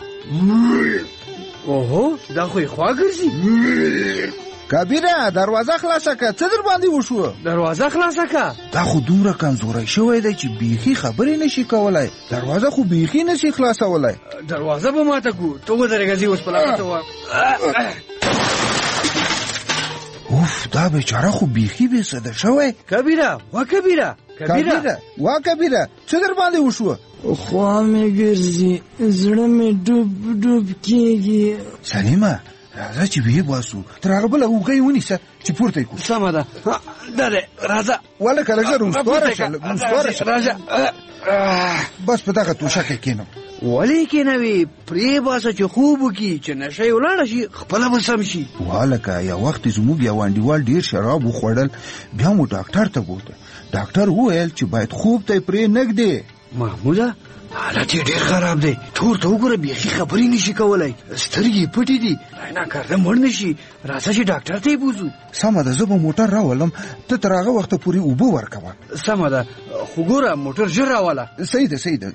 اوهو دا خو یې خوا ګرځي. کبیره دروازه خلاصه که څه در باندې وشوه؟ دروازه خلاصه که. دا خو دومره کمزوری شوی دی چې بیخي خبرې نشي کولای. دروازه خو بیخي نشي خلاصولای. دروازه به ماته کو. ته ودرېږه زه اوس په لاره ته وم. اوف دا بیچاره خو بیخي بې سده شوی. کبیره وا کبیره. کبیره وا کبیره څه در باندې وشوه؟ خوا مې ګرځي زړه مې ډوب ډوب کېږي. سلیمه راځه چې ویې باسو. تر هغه بله اوږه یې ونیسه چې پورته یې کړو. سمه ده دا دی راځه. والکه لږ ژر روسپاره شه. راځه بس په دغه توشه کې کښېنم. ولې کښېنوې؟ پرې باسه چې خوب وکړي چې نشه یې ولاړه شي خپله به سم شي. والکه یو وخت زموږ یو انډیوال ډېر شراب وخوړل بیا مو ډاکټر ته بوته. ډاکټر وویل چې باید خوب ته یې پرې نږدې. محموده حالت یې ډېر خراب دی. تور ته وګوره بیخي خبرې نشي کولی. سترګې یې پټې دي. ناکارده مړ نه شي. راځه چې ډاکټر ته یې بوځو. سمه ده زه به موټر راولم. ته تر هغه وخته پورې اوبه ورکوه. سمه ده خو ګوره موټر ژر راوله. صحیح ده صحیح ده.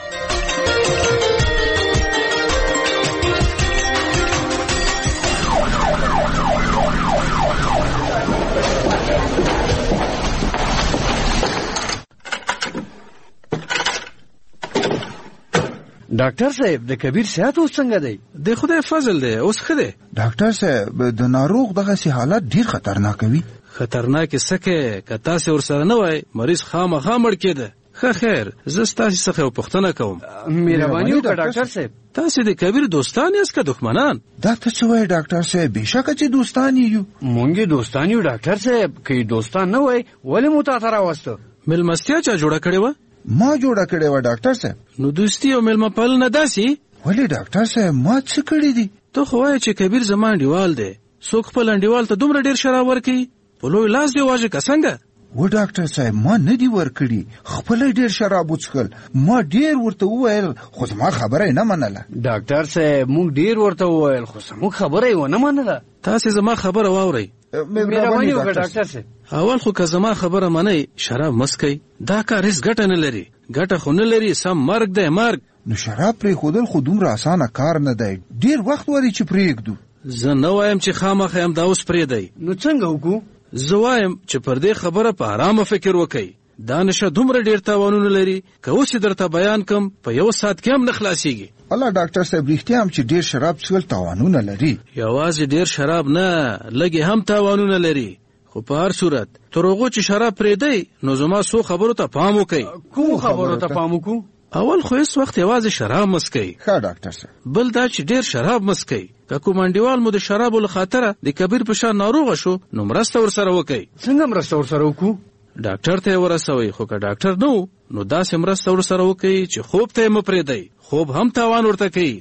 ډاکټر صاحب د کبیر صحت اوس څنګه دی؟ د خدای فضل دی اوس ښه دی. ډاکټر صاحب د ناروغ دغسې حالت ډېر خطرناک وي. خطرناک یې څه کوې؟ که تاسې ورسره نه وای مریض خامخا مړ کېده. ښه خیر زه ستاسې څخه یو پوښتنه کوم. مهرباني وکړه ډاکټر صاحب. تاسې د کبیر دوستان یاست که دښمنان؟ دا ته څه وایې ډاکټر صاحب؟ بېشکه چې دوستان یو. مونږ یې دوستان یو ډاکټر صاحب. که یې دوستان نه وای ولې مو تا ته راوسته؟ مېلمستیا چا جوړه کړې وه؟ ما جوړه کړې وه ډاکټر صاحب. نو دوستي او مېلمه پالنه داسې؟ ولې ډاکټر صاحب ما څه کړي دي؟ ته خو وایې چې کبیر زما انډیوال دی. څوک خپل انډیوال ته دومره ډېر شراب ورکوي؟ په لوی لاس دې واژه که څنګه؟ و ډاکټر صاحب ما نه دي ورکړي. خپله ډېر شراب وڅښل. ما ډېر ورته وویل خو زما خبره یې نه منله. ډاکټر صاحب موږ ډېر ورته وویل خو زموږ خبره یې ونه منله. تاسې زما خبره واورئ. مهرباني وکړه ډاکټر صاحب. اول خو که زما خبره منئ شراب مسکئ. دا کار هېڅ ګټه نه لري. ګټه خو نه لري سم مرګ دی مرګ. نو شراب پرېښودل خو دومره اسانه کار نه دی. ډېر وخت وري چې پرېږدو. زه نه وایم چې خامخا همدا اوس پرېږدئ. نو څنګه وکړو؟ زه وایم چې پر دې خبره په ارامه فکر وکئ. دا نشه دومره ډېر تاوانونه لري که اوس یې درته بیان کم په یو ساعت کې هم نه خلاصېږي. الله ډاکټر صاحب رښتیا هم چې ډېر شراب څښل تاوانونه لري. یوازې ډېر شراب نه لږې هم تاوانونه لري. خو په هر صورت تر هغو چې شراب پرېږدئ نو زما څو خبرو ته پام وکئ. کومو خبرو ته پام وکړو؟ اول خو هېڅ وخت یوازې شراب مسکئ. ښه ډاکټر صاحب. بل دا چې ډېر شراب مسکئ. که کوم انډیوال مو د شرابو له خاطره د کبیر په شان ناروغه شو نو مرسته ورسره وکئ. څنګه مرسته ورسره وکړو؟ ډاکټر ته یې ورسوئ. خو که ډاکټر نه و نو داسې مرسته ورسره وکئ چې خوب ته یې مه پرېږدئ. خوب هم تاوان ورته کوي.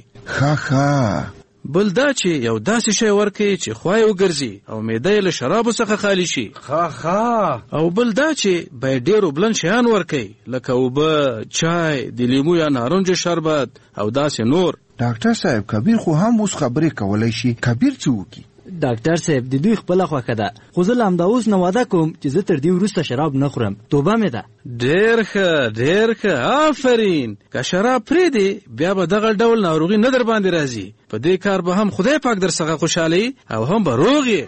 ښه بل دا چې یو داسې شی ورکړي چې خوا یې وګرځي او معده یې له شرابو څخه خالي شي. او بل دا چې باید ډېر اوبلن شیان ورکړي لکه اوبه چای د لیمو یا نارنج شربت او داسې نور. ډاکټر صاحب کبیر خو هم اوس خبرې کولی شي. کبیر څه وکړي؟ ډاکټر صاحب د دوی خپل خوخه ده خو زه لامدا اوس نه واده کوم چې زه تر دې وروسته شراب نه خورم توبه مې ده ډېر ښه آفرین که شراب پرېږدې بیا به دغه ډول ناروغي نه در باندې راځي په دې کار به هم خدای پاک در څخه خوشحالوي او هم به روغ یې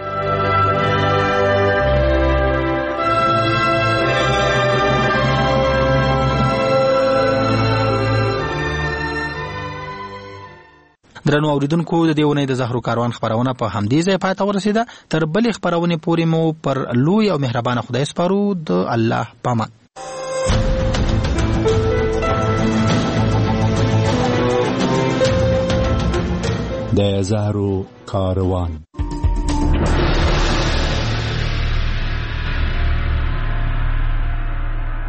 درنو اوریدونکو د دې ونې د زهرو کاروان خبرونه په همدې ځای پای ته ورسېده تر بلې خبرونې پورې مو پر لوی او مهربانه خدای سپارو د الله پامان د زهرو کاروان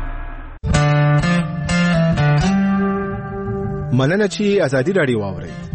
مننه چې ازادي راډیو واورئ